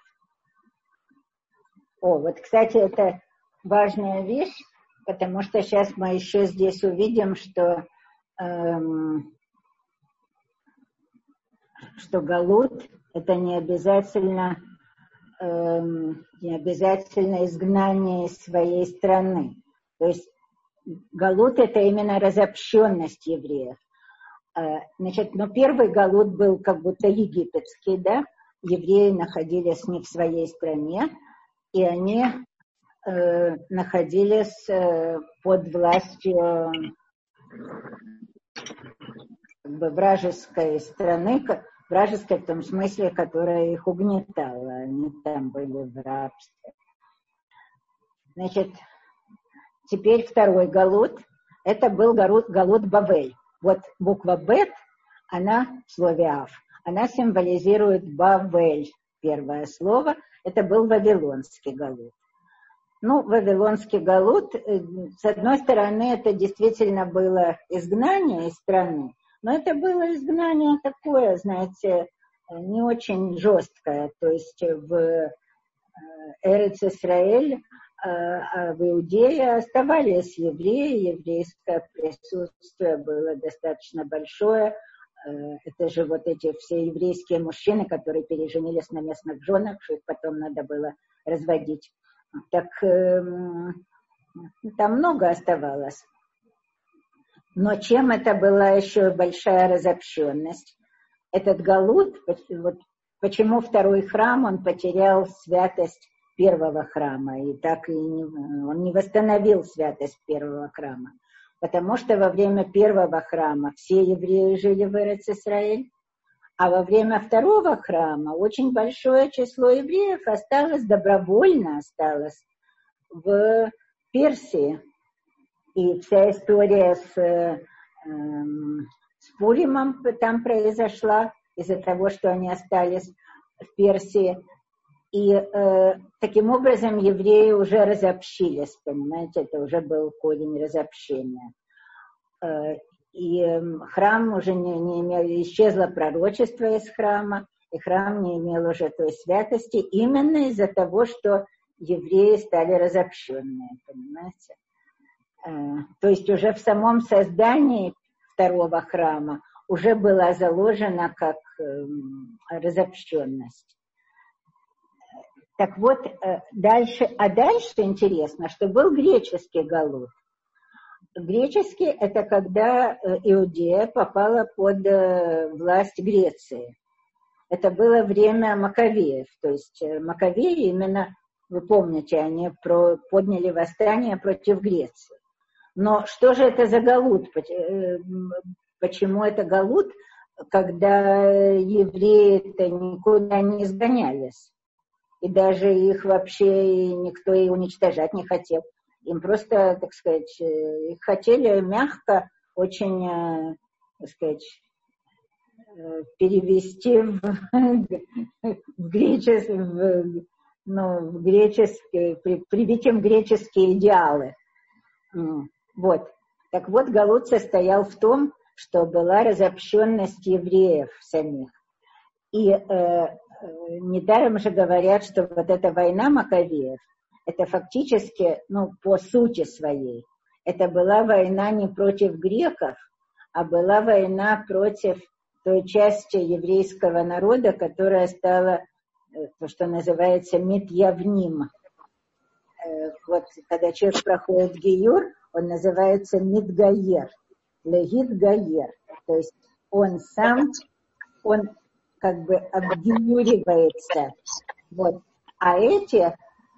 О, вот, кстати, это важная вещь, потому что сейчас мы еще здесь увидим, что, эм, что галут – это не обязательно, эм, не обязательно изгнание из своей страны. То есть галут – это именно разобщенность евреев. Э, значит, но первый галут был как будто египетский, да? Евреи находились не в своей стране, и они э, находились э, под властью как бы вражеской страны, вражеской в том смысле, которая их угнетала. Они там были в рабстве. Значит, теперь второй галут. Это был галут, галут Бавель. Вот буква Бет, она в слове Ав, она символизирует Бавель, первое слово. Это был вавилонский галут. Ну, вавилонский галут, с одной стороны, это действительно было изгнание из страны, но это было изгнание такое, знаете, не очень жесткое. То есть в Эрец Исраэль а в Иудее оставались евреи, еврейское присутствие было достаточно большое. Это же вот эти все еврейские мужчины, которые переженились на местных женах, что их потом надо было разводить. Так там много оставалось. Но чем это была еще большая разобщенность? Этот галут, вот почему второй храм, он потерял святость первого храма, и так и не, он не восстановил святость первого храма. Потому что во время первого храма все евреи жили в Эрец-Исраэль, а во время второго храма очень большое число евреев осталось, добровольно осталось в Персии. И вся история с, э, с Пуримом там произошла из-за того, что они остались в Персии. И э, таким образом евреи уже разобщились, понимаете, это уже был корень разобщения. Э, и э, храм уже не, не имел, исчезло пророчество из храма, и храм не имел уже той святости именно из-за того, что евреи стали разобщенные, понимаете. Э, то есть уже в самом создании второго храма уже была заложена как э, разобщенность. Так вот, дальше, а дальше интересно, что был греческий галут. Греческий – это когда Иудея попала под власть Греции. Это было время Маковеев. То есть Маковеи именно, вы помните, они про, подняли восстание против Греции. Но что же это за галут? Почему это галут, когда евреи-то никуда не изгонялись? И даже их вообще никто и уничтожать не хотел. Им просто, так сказать, их хотели мягко, очень, так сказать, перевести в, в греческий, в, ну, в греческий, привить им греческие идеалы. Вот. Так вот, галут состоял в том, что была разобщенность евреев самих. И э, недаром же говорят, что вот эта война Маковеев, это фактически, ну, по сути своей, это была война не против греков, а была война против той части еврейского народа, которая стала, то, что называется, митьявним. Вот когда человек проходит гиюр, он называется митгаер, легит гаер. То есть он сам, он как бы обгиюривается. Вот. А эти,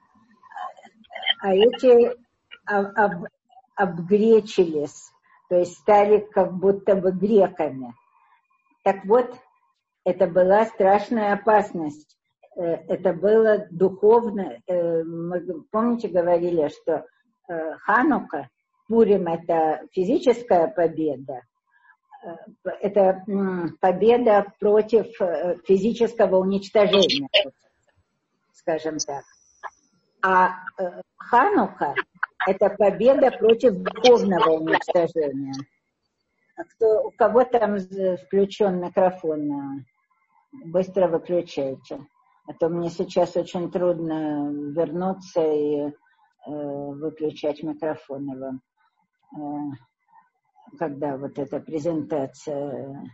а эти об, об, обгречились, то есть стали как будто бы греками. Так вот, это была страшная опасность. Это было духовно. Мы, помните, говорили, что Ханука, Пурим — это физическая победа, это победа против физического уничтожения, скажем так. А Ханука — это победа против духовного уничтожения. А кто, у кого там включен микрофон? Быстро выключайте. А то мне сейчас очень трудно вернуться и э, выключать микрофон его. Э, когда вот эта презентация.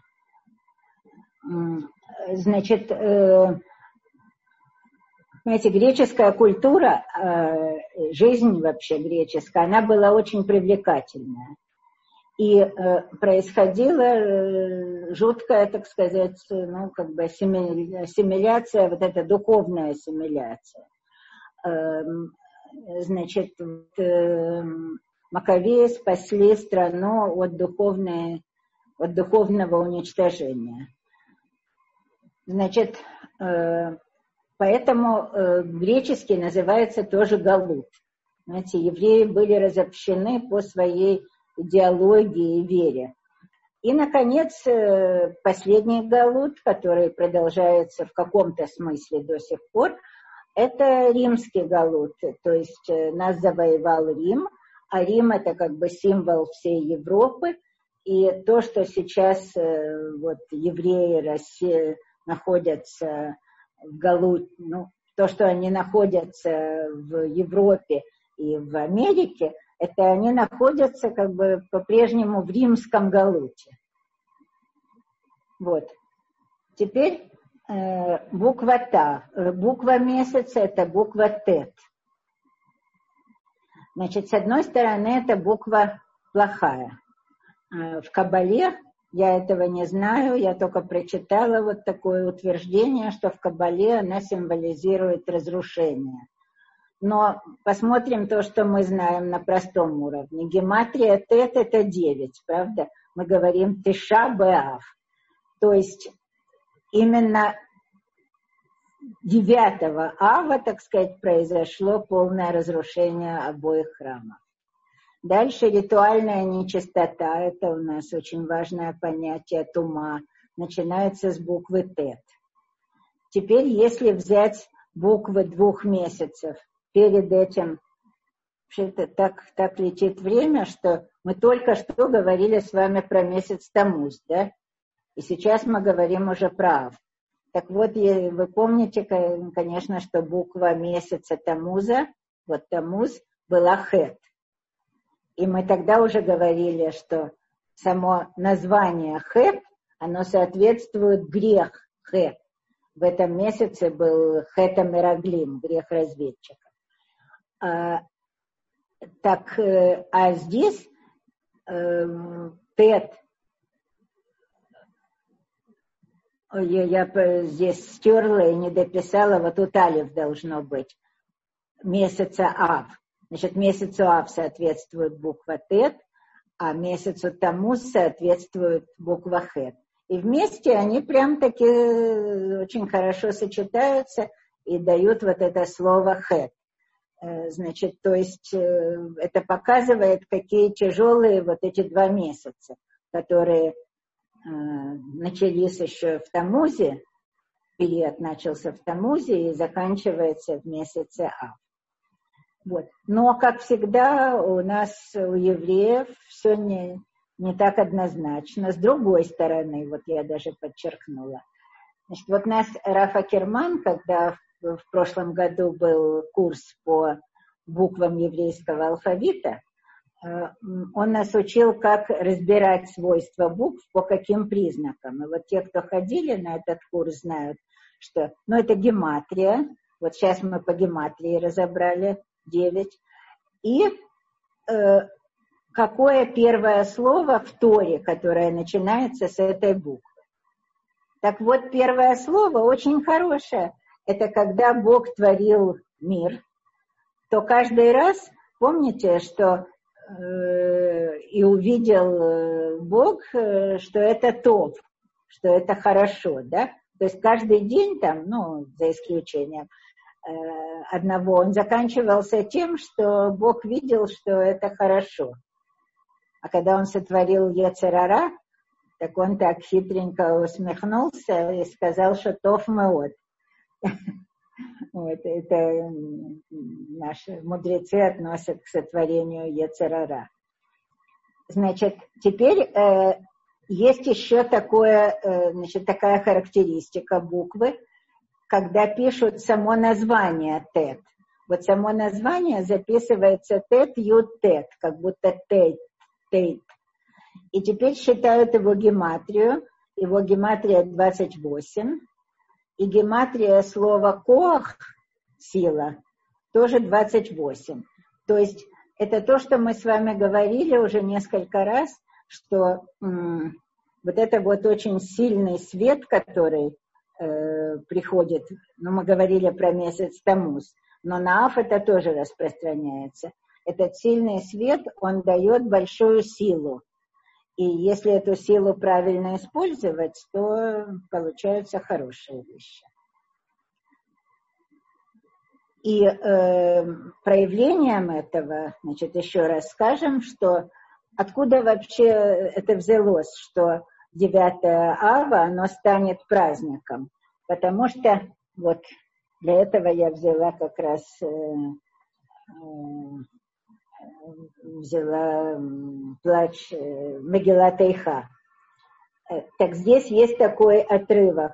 Значит, э, знаете, греческая культура, э, жизнь вообще греческая, она была очень привлекательная. И э, происходила э, жуткая, так сказать, ну, как бы ассимиляция, вот эта духовная ассимиляция. Э, значит, э, Маковеи спасли страну от, духовной, от духовного уничтожения. Значит, э, поэтому э, греческий называется тоже галут. Знаете, евреи были разобщены по своей идеологии и вере. И, наконец, последний галут, который продолжается в каком-то смысле до сих пор, это римский галут. То есть нас завоевал Рим, а Рим — это как бы символ всей Европы. И то, что сейчас вот, евреи России находятся в галут, ну, то, что они находятся в Европе, и в Америке, это они находятся как бы по-прежнему в римском галуте. Вот. Теперь э, буква Та. Буква месяца – это буква Тет. Значит, с одной стороны, это буква плохая. Э, в Кабале, я этого не знаю, я только прочитала вот такое утверждение, что в Кабале она символизирует разрушение. Но посмотрим то, что мы знаем на простом уровне. Гематрия Тет – это девять, правда? Мы говорим Тиша Беав. То есть именно девятого ава, так сказать, произошло полное разрушение обоих храмов. Дальше ритуальная нечистота – это у нас очень важное понятие тума, начинается с буквы Тет. Теперь, если взять буквы двух месяцев, перед этим, вообще-то так, так летит время, что мы только что говорили с вами про месяц Тамуз, да? И сейчас мы говорим уже про Ав. Так вот, вы помните, конечно, что буква месяца Тамуза, вот Тамуз, была Хет. И мы тогда уже говорили, что само название Хет, оно соответствует грех Хет. В этом месяце был Хета Мераглим, грех разведчика. А, так, а здесь э, Тет, я, я здесь стерла и не дописала, вот тут Алиф должно быть, месяца Ав. Значит, месяцу Ав соответствует буква Тет, а месяцу Тамуз соответствует буква Хет. И вместе они прям таки очень хорошо сочетаются и дают вот это слово Хет. Значит, то есть это показывает, какие тяжелые вот эти два месяца, которые начались еще в Тамузе, период начался в Тамузе и заканчивается в месяце Ав. Вот. Но, как всегда, у нас, у евреев, все не, не так однозначно. С другой стороны, вот я даже подчеркнула. Значит, вот нас Раф Акерман, когда в прошлом году был курс по буквам еврейского алфавита, он нас учил, как разбирать свойства букв, по каким признакам. И вот те, кто ходили на этот курс, знают, что ну, это гематрия. Вот сейчас мы по гематрии разобрали девять. И э, какое первое слово в Торе, которое начинается с этой буквы. Так вот, первое слово очень хорошее. Это когда Бог творил мир, то каждый раз, помните, что э, и увидел Бог, э, что это топ, что это хорошо, да? То есть каждый день там, ну, за исключением э, одного, он заканчивался тем, что Бог видел, что это хорошо. А когда он сотворил Йецер ара, так он так хитренько усмехнулся и сказал, что тов меот. Вот, это наши мудрецы относят к сотворению Йецер ара. Значит, теперь э, есть еще такое, э, значит, такая характеристика буквы, когда пишут само название Тет. Вот само название записывается Тет, Ют, Тет, как будто Тейт, Тейт. И теперь считают его гематрию. Его гематрия двадцать восемь. И гематрия слова коах, сила, тоже двадцать восемь. То есть это то, что мы с вами говорили уже несколько раз, что м- вот это вот очень сильный свет, который э, приходит, ну мы говорили про месяц Тамуз, но на Ав это тоже распространяется. Этот сильный свет, он дает большую силу. И если эту силу правильно использовать, то получаются хорошие вещи. И э, проявлением этого, значит, еще раз скажем, что откуда вообще это взялось, что девятое ава, оно станет праздником. Потому что вот для этого я взяла как раз... Э, э, взяла плач Мегилат Эйха. Так здесь есть такой отрывок.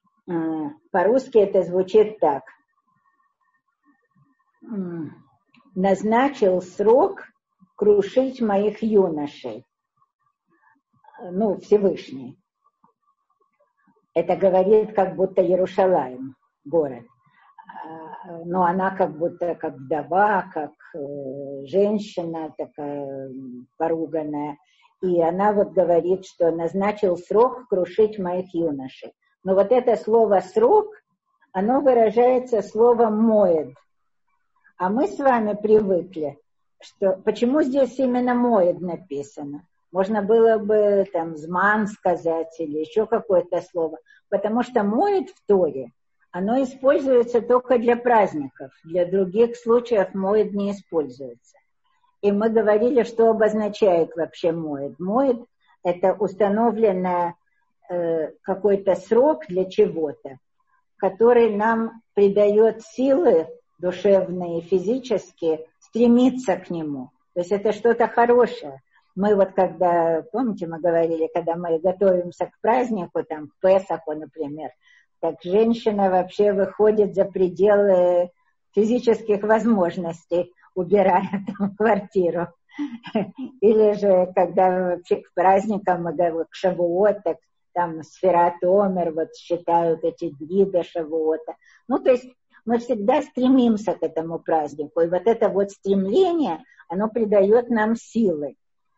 По-русски это звучит так. назначил срок крушить моих юношей. Ну, Всевышний. Это говорит, как будто Иерушалаим, город. Но она как будто как вдова, как женщина такая поруганная. И она вот говорит, что назначил срок крушить моих юношей. Но вот это слово «срок», оно выражается словом «моед». А мы с вами привыкли, что... Почему здесь именно «моед» написано? Можно было бы там «зман» сказать или еще какое-то слово. Потому что «моед» в Торе, оно используется только для праздников. Для других случаев «моед» не используется. И мы говорили, что обозначает вообще «моед». «Моед» — это установленный э, какой-то срок для чего-то, который нам придает силы душевные и физические стремиться к нему. То есть это что-то хорошее. Мы вот когда, помните, мы говорили, когда мы готовимся к празднику, там, к Песаху, например, так женщина вообще выходит за пределы физических возможностей, убирая там квартиру. Или же, когда вообще к праздникам, мы говорим, к Шавуот, так там Сфират Омер, вот считают эти дни до Шавуота. Ну, то есть мы всегда стремимся к этому празднику. И вот это вот стремление, оно придает нам силы.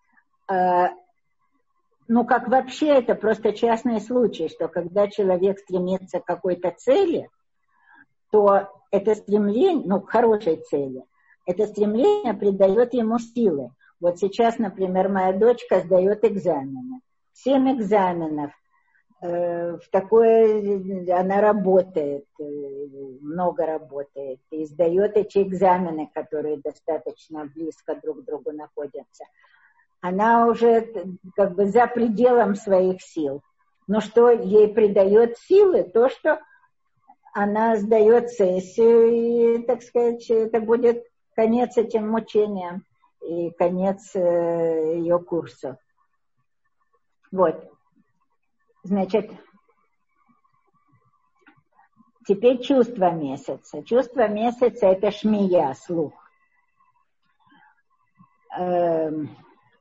Ну, как вообще, это просто частный случай, что когда человек стремится к какой-то цели, то это стремление, ну, к хорошей цели, это стремление придает ему силы. Вот сейчас, например, моя дочка сдает экзамены. Семь экзаменов. Э, в такое она работает, э, много работает, и сдает эти экзамены, которые достаточно близко друг к другу находятся. Она уже как бы за пределом своих сил. Но что ей придает силы? То, что она сдает сессию, и, так сказать, это будет конец этим мучениям и конец э, ее курса. Вот. Значит, теперь чувство месяца. Чувство месяца — это шмия, слух. Эм,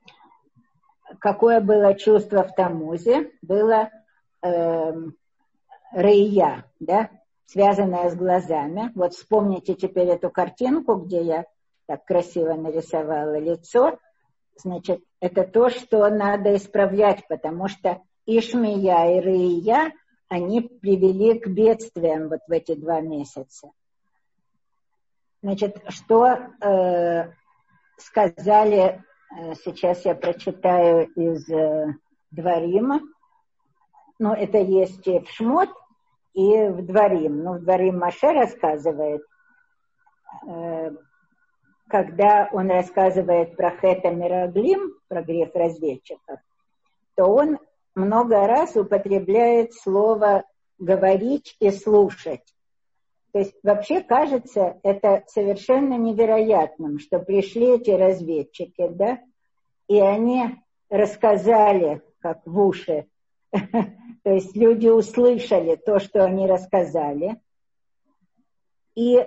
какое было чувство в Тамузе? Было эм, рея, да, связанное с глазами. Вот вспомните теперь эту картинку, где я так красиво нарисовала лицо. Значит, это то, что надо исправлять, потому что и шмия, и рея, они привели к бедствиям вот в эти два месяца. Значит, что э, сказали, э, сейчас я прочитаю из э, Дворима, ну, это есть и в Шмот, и в Дворим. Ну, в Дворим Моше рассказывает, э, когда он рассказывает про Хета Мираглим, про грех разведчиков, то он много раз употребляет слово «говорить» и «слушать». То есть вообще кажется это совершенно невероятным, что пришли эти разведчики, да, и они рассказали, как в уши, то есть люди услышали то, что они рассказали, и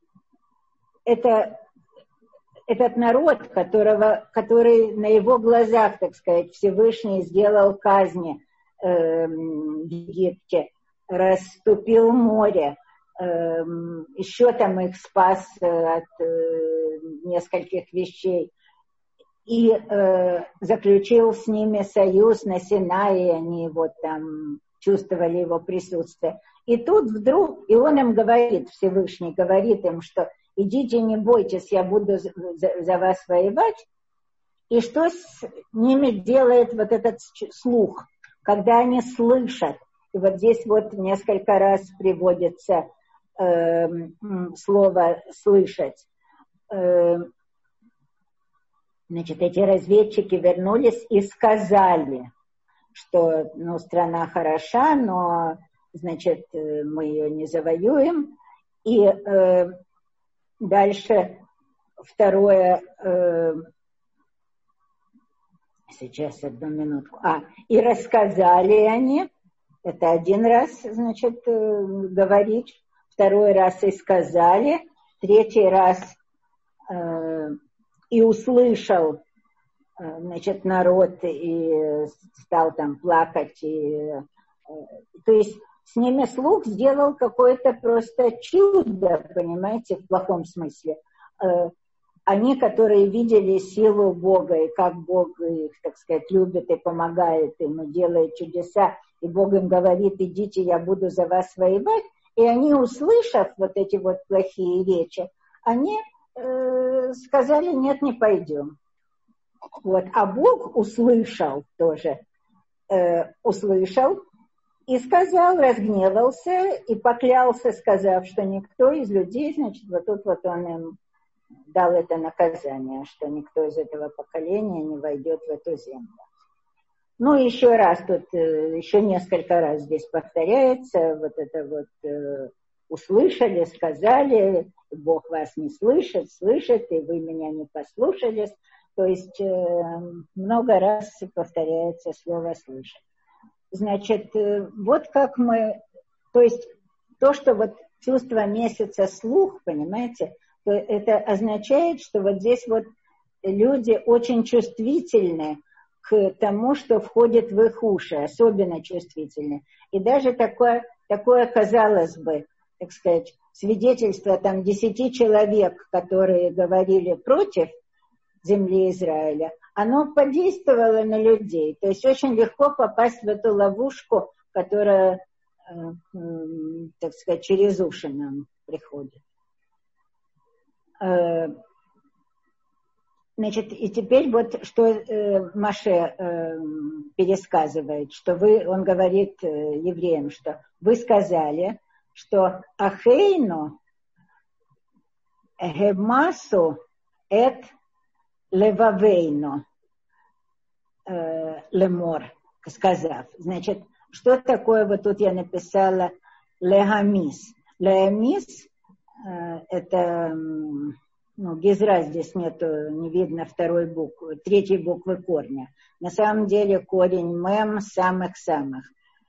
это... Этот народ, которого, который на его глазах, так сказать, Всевышний сделал казни э, в Египте, расступил море, э, еще там их спас от э, нескольких вещей, и э, заключил с ними союз на Синае, они вот там чувствовали его присутствие. И тут вдруг, и он им говорит, Всевышний говорит им, что идите, не бойтесь, я буду за, за вас воевать. И что с ними делает вот этот слух, когда они слышат? И вот здесь вот несколько раз приводится э, слово «слышать». Э, значит, эти разведчики вернулись и сказали, что ну, страна хороша, но, значит, мы ее не завоюем. И э, дальше второе, э, сейчас одну минутку, а, и рассказали они, это один раз, значит, э, говорить, второй раз и сказали, третий раз э, и услышал, значит, народ и стал там плакать. И, то есть с ними слух сделал какое-то просто чудо, понимаете, в плохом смысле. Они, которые видели силу Бога, и как Бог их, так сказать, любит и помогает им, и делает чудеса, и Бог им говорит: идите, я буду за вас воевать, и они, услышав вот эти вот плохие речи, они э, сказали: нет, не пойдем. Вот. А Бог услышал тоже, э, услышал и сказал, разгневался и поклялся, сказав, что никто из людей, значит, вот тут вот он им дал это наказание, что никто из этого поколения не войдет в эту землю. Ну, еще раз тут, еще несколько раз здесь повторяется вот это вот э, услышали, сказали, Бог вас не слышит, слышит, и вы меня не послушались. То есть э, много раз повторяется слово «слышать». Значит, э, вот как мы, то есть то, что вот чувство месяца слух, понимаете, то это означает, что вот здесь вот люди очень чувствительны к тому, что входит в их уши, особенно чувствительны. И даже такое, такое, казалось бы, так сказать, свидетельство там десяти человек, которые говорили против земли Израиля, оно подействовало на людей. То есть очень легко попасть в эту ловушку, которая, э, э, так сказать, через уши нам приходит. Значит, и теперь вот что э, Моше э, пересказывает, что вы, он говорит э, евреям, что вы сказали, что Ахейну гемасу эт левавейну э, лемор, сказав. Значит, что такое, вот тут я написала легамис. Легамис э, это... Ну, гезра здесь нету, не видно второй буквы, третьей буквы корня. На самом деле корень мем самых-самых.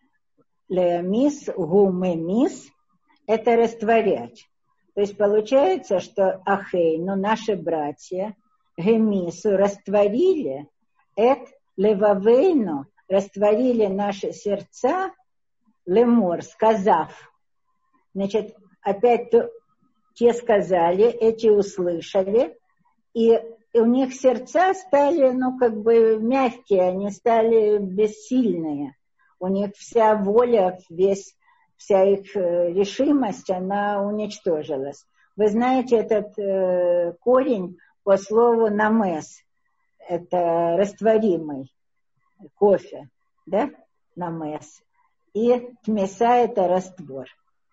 Леомис, гумемис – это растворять. То есть получается, что ахей, ну наши братья, гемису растворили, эт левавейну растворили наши сердца, лемор, сказав. Значит, опять то, те сказали, эти услышали, и, и у них сердца стали, ну, как бы мягкие, они стали бессильные. У них вся воля, весь, вся их решимость, она уничтожилась. Вы знаете этот э, корень по слову намес, это растворимый кофе, да, намес, и тмеса это раствор.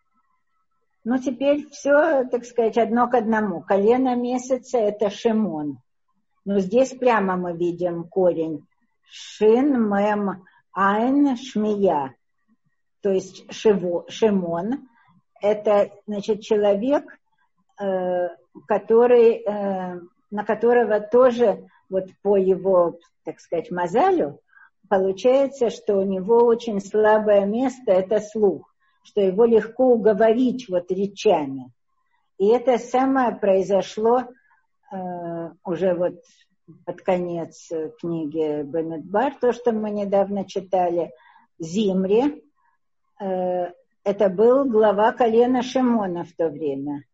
Ну, теперь все, так сказать, одно к одному. Колено месяца – это Шимон. Но здесь прямо мы видим корень Шин, Мем, Айн, Шмия. То есть Шиво, Шимон – это, значит, человек, э, который, э, на которого тоже, вот по его, так сказать, мазалю, получается, что у него очень слабое место – это слух, что его легко уговорить вот речами. И это самое произошло э, уже вот под конец книги Бамидбар, то, что мы недавно читали, Зимри, э, это был глава колена Шимона в то время.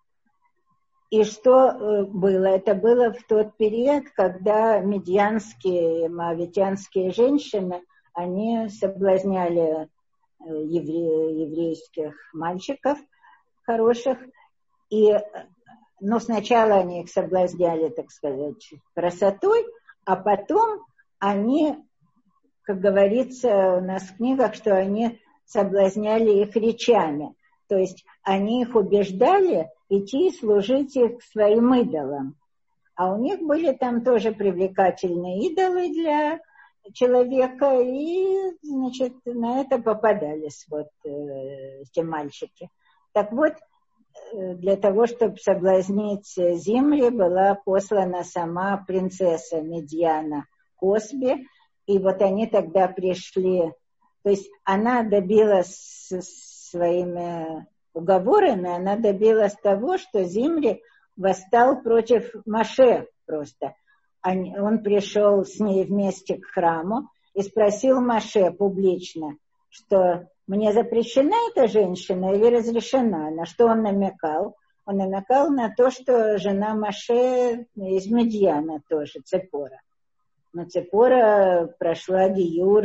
И что э, было? Это было в тот период, когда медьянские, моавитянские женщины, они соблазняли Евре, еврейских мальчиков хороших, и, но сначала они их соблазняли, так сказать, красотой, а потом они, как говорится у нас в книгах, что они соблазняли их речами, то есть они их убеждали идти служить их своим идолам, а у них были там тоже привлекательные идолы для человека, и, значит, на это попадались вот э, эти мальчики. Так вот, э, для того, чтобы соблазнить Зимри, была послана сама принцесса Медьяна Косби, и вот они тогда пришли, то есть она добилась своими уговорами, она добилась того, что Зимри восстал против Моше, просто. Он пришел с ней вместе к храму и спросил Моше публично, что мне запрещена эта женщина или разрешена. На что он намекал? Он намекал на то, что жена Моше из Медьяна тоже, Ципора. Но Ципора прошла гиюр,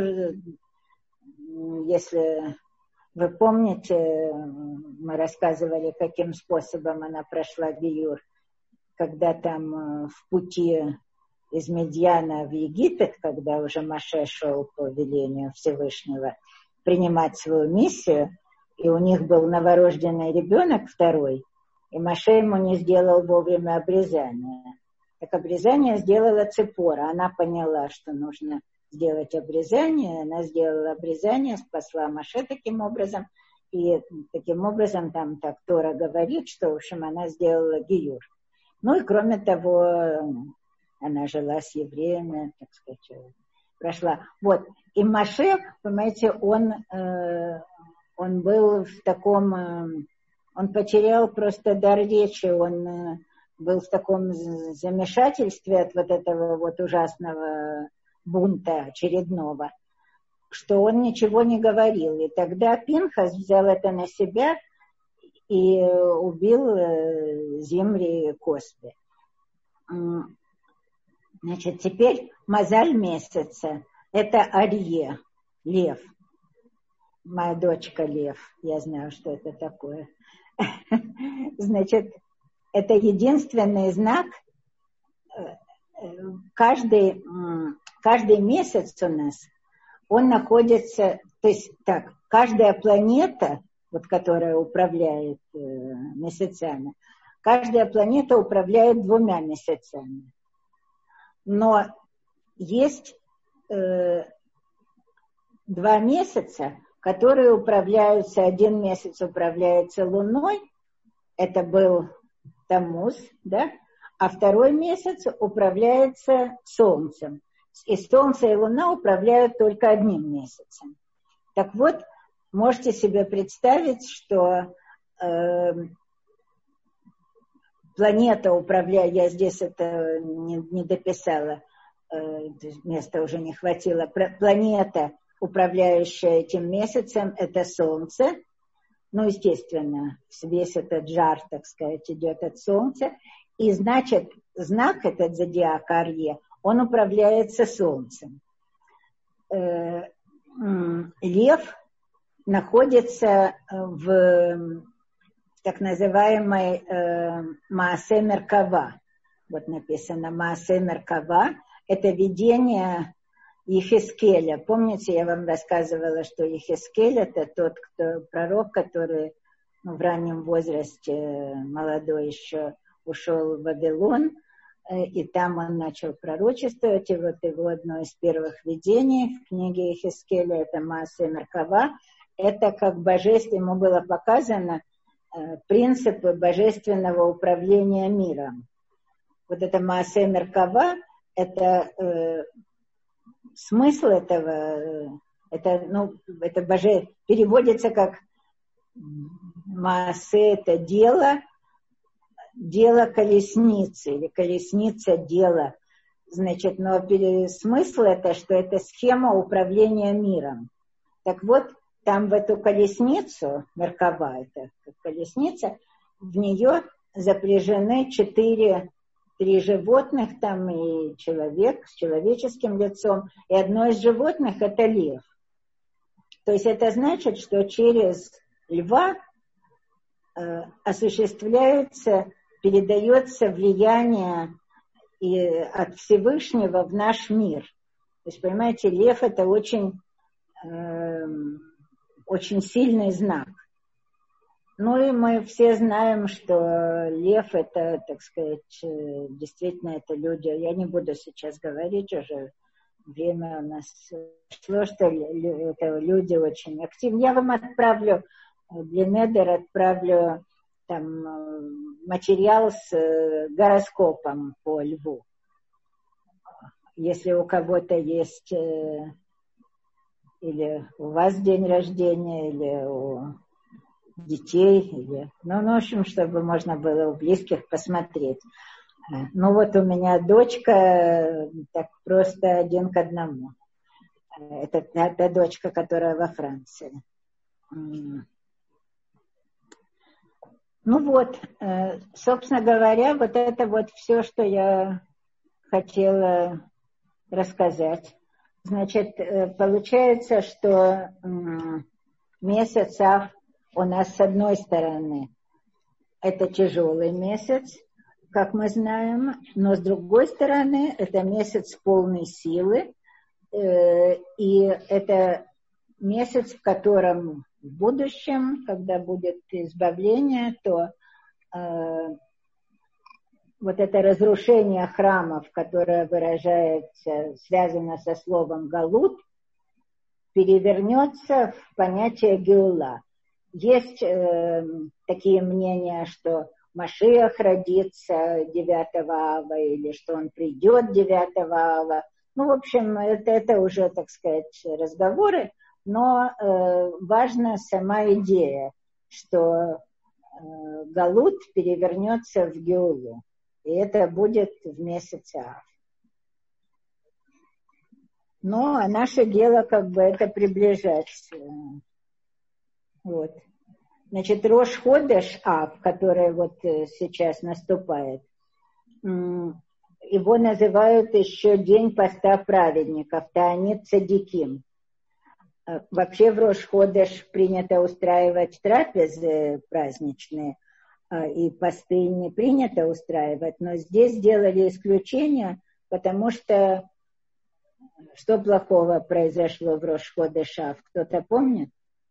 если вы помните, мы рассказывали, каким способом она прошла гиюр, когда там в пути из Медьяна в Египет, когда уже Моше шел по велению Всевышнего принимать свою миссию, и у них был новорожденный ребенок второй, и Моше ему не сделал вовремя обрезания. Так обрезание сделала Ципора. Она поняла, что нужно сделать обрезание. Она сделала обрезание, спасла Моше таким образом. И таким образом там так Тора говорит, что, в общем, она сделала гиюр. Ну и кроме того, она жила с евреями, так сказать, прошла. Вот. И Моше, понимаете, он, э, он был в таком... Э, он потерял просто дар речи, он э, был в таком замешательстве от вот этого вот ужасного бунта очередного, что он ничего не говорил. И тогда Пинхас взял это на себя и убил э, Зимри и Косби. Значит, теперь мазаль месяца. Это Арье, лев. Моя дочка лев. Я знаю, что это такое. Значит, это единственный знак. Каждый, каждый месяц у нас, он находится, то есть так, каждая планета, вот, которая управляет э, месяцами, каждая планета управляет двумя месяцами. Но есть э, два месяца, которые управляются, один месяц управляется Луной, это был Таммуз, да, а второй месяц управляется Солнцем. И Солнце и Луна управляют только одним месяцем. Так вот, можете себе представить, что э, планета управляет, я здесь это не, не дописала, э, места уже не хватило, планета, управляющая этим месяцем, это Солнце. Ну, естественно, весь этот жар, так сказать, идет от Солнца. И значит, знак этот зодиак Арье, он управляется Солнцем. Э, лев находится в так называемой э, Маасе Меркава. Вот написано Маасе Меркава. Это видение Ехескеля. Помните, я вам рассказывала, что Ехескель — это тот, кто, пророк, который ну, в раннем возрасте, молодой еще, ушел в Вавилон, и там он начал пророчествовать, и вот его одно из первых видений в книге Ехескеля, это Маасе Меркава, это как божество, ему было показано э, принципы божественного управления миром. Вот это Маасе Меркава, это э, смысл этого, это, ну, это боже, переводится как Маасе, это дело, дело колесницы, или колесница дело. Значит, но смысл это, что это схема управления миром. Так вот, там в эту колесницу, Меркава, это колесница, в нее запряжены четыре, три животных, там и человек с человеческим лицом, и одно из животных это лев. То есть это значит, что через льва э, осуществляется, передается влияние и от Всевышнего в наш мир. То есть, понимаете, лев это очень э, очень сильный знак. Ну и мы все знаем, что лев это, так сказать, действительно это люди. Я не буду сейчас говорить, уже время у нас шло, что это люди очень активны. Я вам отправлю, Блинедер отправлю там материал с гороскопом по льву. Если у кого-то есть или у вас день рождения, или у детей, или, ну, ну, в общем, чтобы можно было у близких посмотреть. Ну вот у меня дочка так просто один к одному. Это та, та дочка, которая во Франции. Ну вот, собственно говоря, вот это вот все, что я хотела рассказать. Значит, получается, что месяц Ав у нас с одной стороны это тяжелый месяц, как мы знаем, но с другой стороны это месяц полной силы, и это месяц, в котором в будущем, когда будет избавление, то э, вот это разрушение храмов, которое выражается, связано со словом галут, перевернется в понятие геула. Есть э, такие мнения, что Машиах родится девятого ава, или что он придет девятого ава. Ну, в общем, это, это уже, так сказать, разговоры. Но э, важна сама идея, что э, галут перевернется в геулу. И это будет в месяц Ав. Ну, а наше дело как бы это приближать. Вот. Значит, Рош Ходеш Ав, который вот сейчас наступает, его называют еще день поста праведников, Таанит Цадиким. Вообще в Рош Ходеш принято устраивать трапезы праздничные, и посты не принято устраивать, но здесь сделали исключение, потому что что плохого произошло в Рош Ходеш Ав? Кто-то помнит?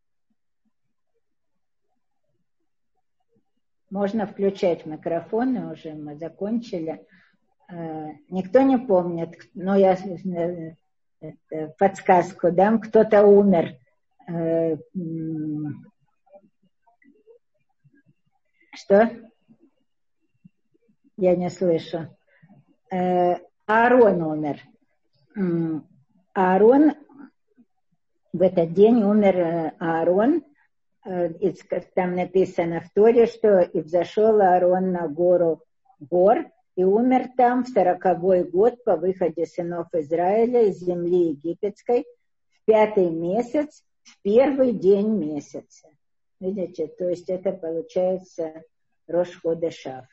Можно включать микрофоны уже, мы закончили. Никто не помнит, но я подсказку дам, кто-то умер. Что? Я не слышу. Аарон умер. Аарон, в этот день умер Аарон. Там написано в Торе, что и взошел Аарон на гору Гор, и умер там в сороковой год по выходе сынов Израиля из земли египетской, в пятый месяц, в первый день месяца. Видите, то есть это получается Рош Ходеш Ав.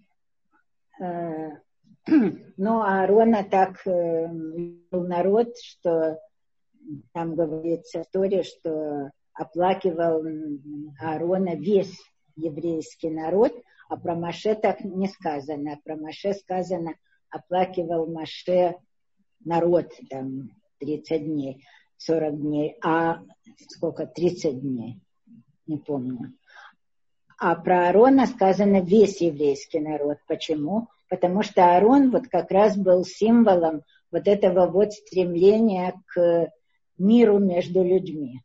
Но Аарона так был народ, что там говорится в Торе, что оплакивал Аарона весь еврейский народ, а про Моше так не сказано. Про Моше сказано, оплакивал Моше народ там тридцать дней, сорок дней, а сколько, тридцать дней, не помню. А про Аарона сказано весь еврейский народ. Почему? Потому что Аарон вот как раз был символом вот этого вот стремления к миру между людьми.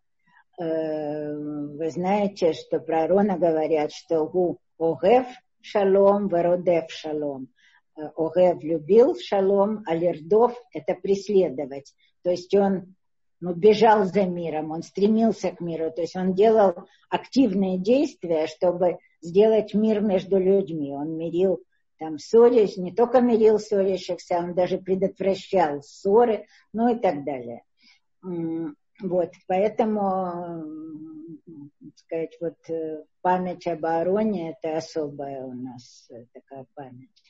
Вы знаете, что про Аарона говорят, что гу огев шалом, веродев шалом. Огев любил в шалом, а лердов это преследовать. То есть он ну, бежал за миром, он стремился к миру. То есть он делал активные действия, чтобы сделать мир между людьми. Он мирил там ссоры, не только мирил ссорящихся, он даже предотвращал ссоры, ну и так далее. Вот, поэтому, так сказать, вот память об Аароне – это особая у нас такая память.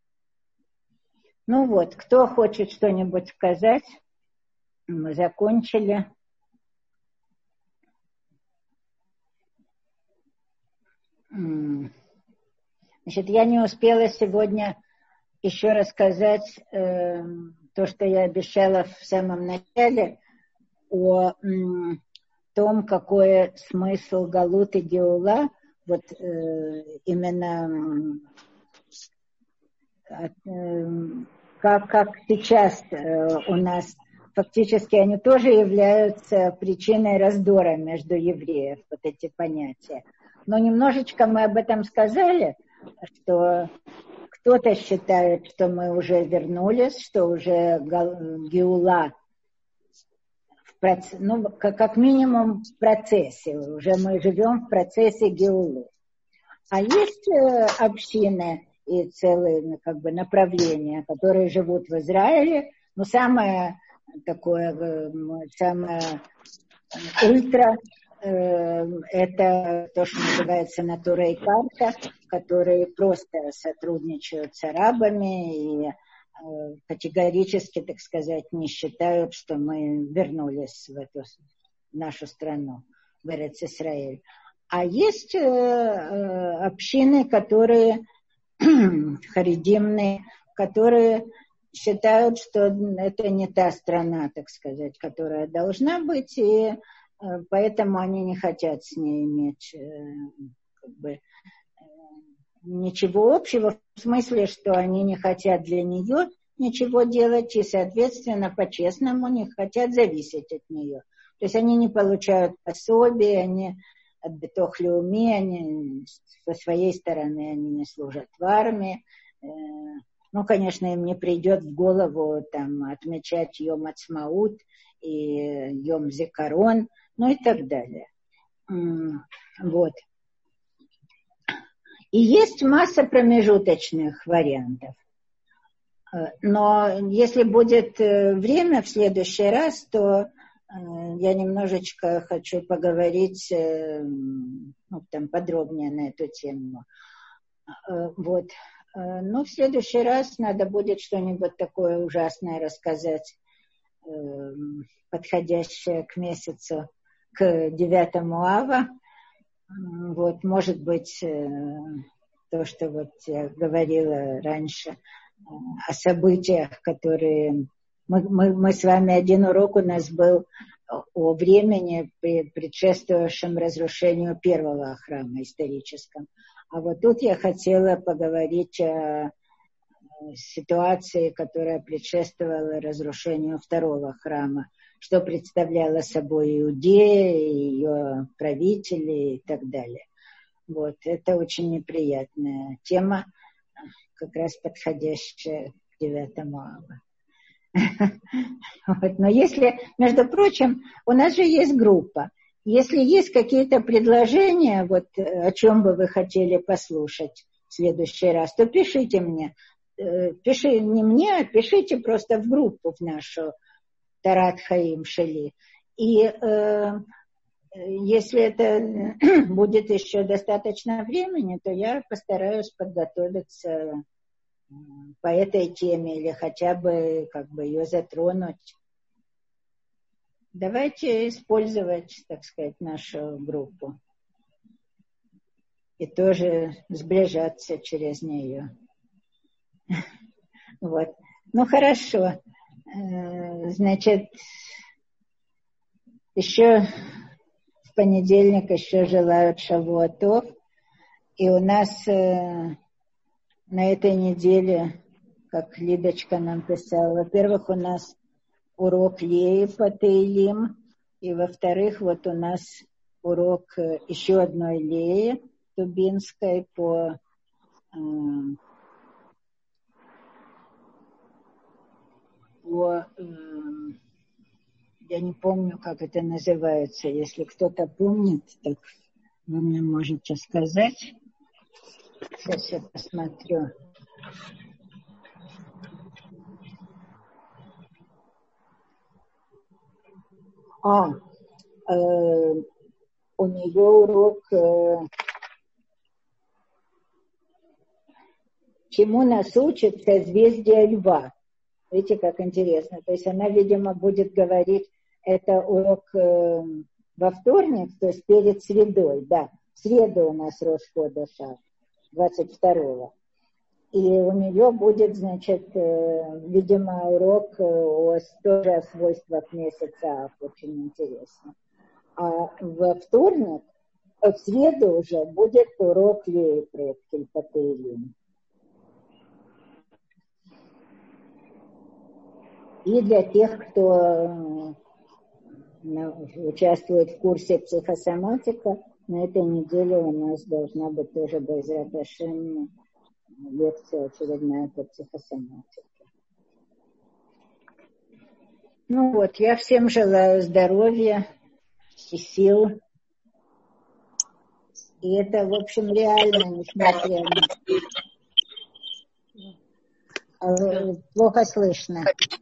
Ну вот, кто хочет что-нибудь сказать? Мы закончили. Значит, я не успела сегодня еще рассказать э, то, что я обещала в самом начале, о м, том, какой смысл галут и геула, вот э, именно э, как, как сейчас э, у нас фактически они тоже являются причиной раздора между евреев, вот эти понятия. Но немножечко мы об этом сказали, что кто-то считает, что мы уже вернулись, что уже геула ну, как минимум в процессе, уже мы живем в процессе геулы. А есть общины, и целые как бы направления, которые живут в Израиле. Но самое такое, самое ультра, это то, что называется натура и карта, которые просто сотрудничают с арабами и категорически, так сказать, не считают, что мы вернулись в эту в нашу страну, в Эрец-Исраэль. А есть э, общины, которые харидимные, которые считают, что это не та страна, так сказать, которая должна быть, и э, поэтому они не хотят с ней иметь э, как бы, э, ничего общего, в смысле, что они не хотят для нее ничего делать, и, соответственно, по-честному не хотят зависеть от нее. То есть они не получают пособия, они от битох леуми, они со своей стороны они не служат в армии. Ну, конечно, им не придет в голову там, отмечать Йом Ацмаут и Йом Зикарон, ну и так далее. Вот. И есть масса промежуточных вариантов. Но если будет время в следующий раз, то я немножечко хочу поговорить ну, там, подробнее на эту тему. Вот. Но в следующий раз надо будет что-нибудь такое ужасное рассказать, подходящее к месяцу, к девятому ава. Вот, может быть, то, что вот я говорила раньше о событиях, которые... Мы, мы, мы с вами, один урок у нас был о времени, предшествовавшем разрушению первого храма историческом. А вот тут я хотела поговорить о ситуации, которая предшествовала разрушению второго храма, что представляла собой Иудея, ее правители и так далее. Вот, это очень неприятная тема, как раз подходящая к девятому ава. Вот. Но если, между прочим, у нас же есть группа. Если есть какие-то предложения, вот о чем бы вы хотели послушать в следующий раз, то пишите мне. Пиши не мне, а пишите просто в группу в нашу Тарат Хаим Шели. И э, если это будет еще достаточно времени, то я постараюсь подготовиться по этой теме или хотя бы как бы ее затронуть. Давайте использовать, так сказать, нашу группу и тоже сближаться через нее. Вот. Ну хорошо. Значит, еще в понедельник еще желают Шавуа Тов. И у нас на этой неделе, как Лидочка нам писала, во-первых, у нас урок Леи по Теилим, и во-вторых, вот у нас урок еще одной Леи Тубинской по по я не помню, как это называется. Если кто-то помнит, так вы мне можете сказать. Сейчас я посмотрю. А, э, у нее урок э, чему нас учит созвездие Льва. Видите, как интересно. То есть она, видимо, будет говорить, это урок э, во вторник, то есть перед средой, да. В среду у нас Рош Ходеш, двадцать второго. И у нее будет, значит, э, видимо, урок о, тоже о свойствах месяца, очень интересно. А во вторник, в среду уже будет урок Леи Предкель по Теилим. И для тех, кто участвует в курсе психосоматика, на этой неделе у нас должна быть тоже Бейзрат Ашем лекция очередная по психосоматике. Ну вот, я всем желаю здоровья и сил. И это, в общем, реально, несмотря на... Плохо слышно.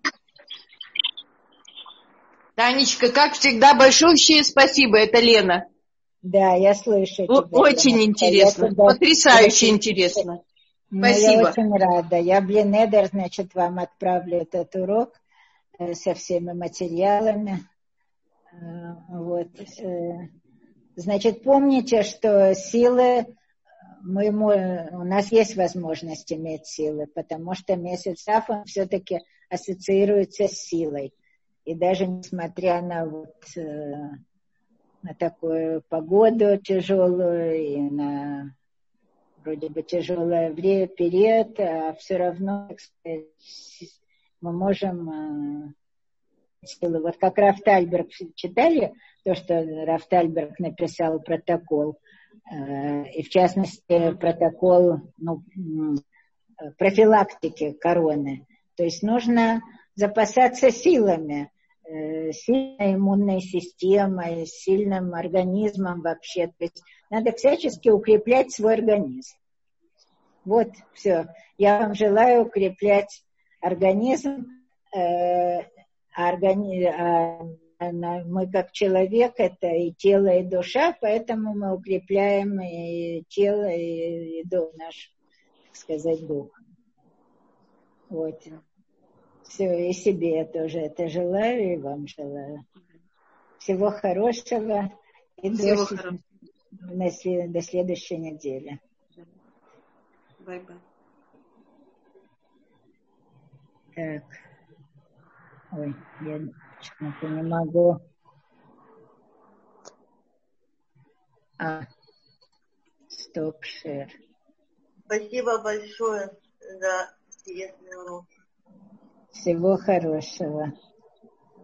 Танечка, как всегда, большое спасибо. Это Лена. Да, я слышу тебя. Очень Лена. интересно. Тебя... Потрясающе я... интересно. Ну, Спасибо. Я очень рада. Я в Ленедер, значит, вам отправлю этот урок со всеми материалами. Вот. Значит, помните, что силы, мы, мы, у нас есть возможность иметь силы, потому что месяц Аф, он все-таки ассоциируется с силой. И даже несмотря на, вот, на такую погоду тяжелую и на вроде бы тяжелое время, период, а все равно, так сказать, мы можем силы. Вот как Раф Тальберг, читали то, что Раф Тальберг написал протокол, и в частности протокол ну, профилактики короны. То есть нужно запасаться силами, сильной иммунной системой, сильным организмом вообще. То есть надо всячески укреплять свой организм. Вот, все. Я вам желаю укреплять организм, э, органи... а, мы как человек, это и тело, и душа, поэтому мы укрепляем и тело, и, и дух наш, так сказать, дух. Вот. Все, и себе я тоже это желаю, и вам желаю. Всего хорошего. И Всего до, хорошего. До, до следующей недели. Бай-бай. Так. Ой, я почему-то не могу. А, стоп-шер. Спасибо большое за интересный урок. Всего хорошего.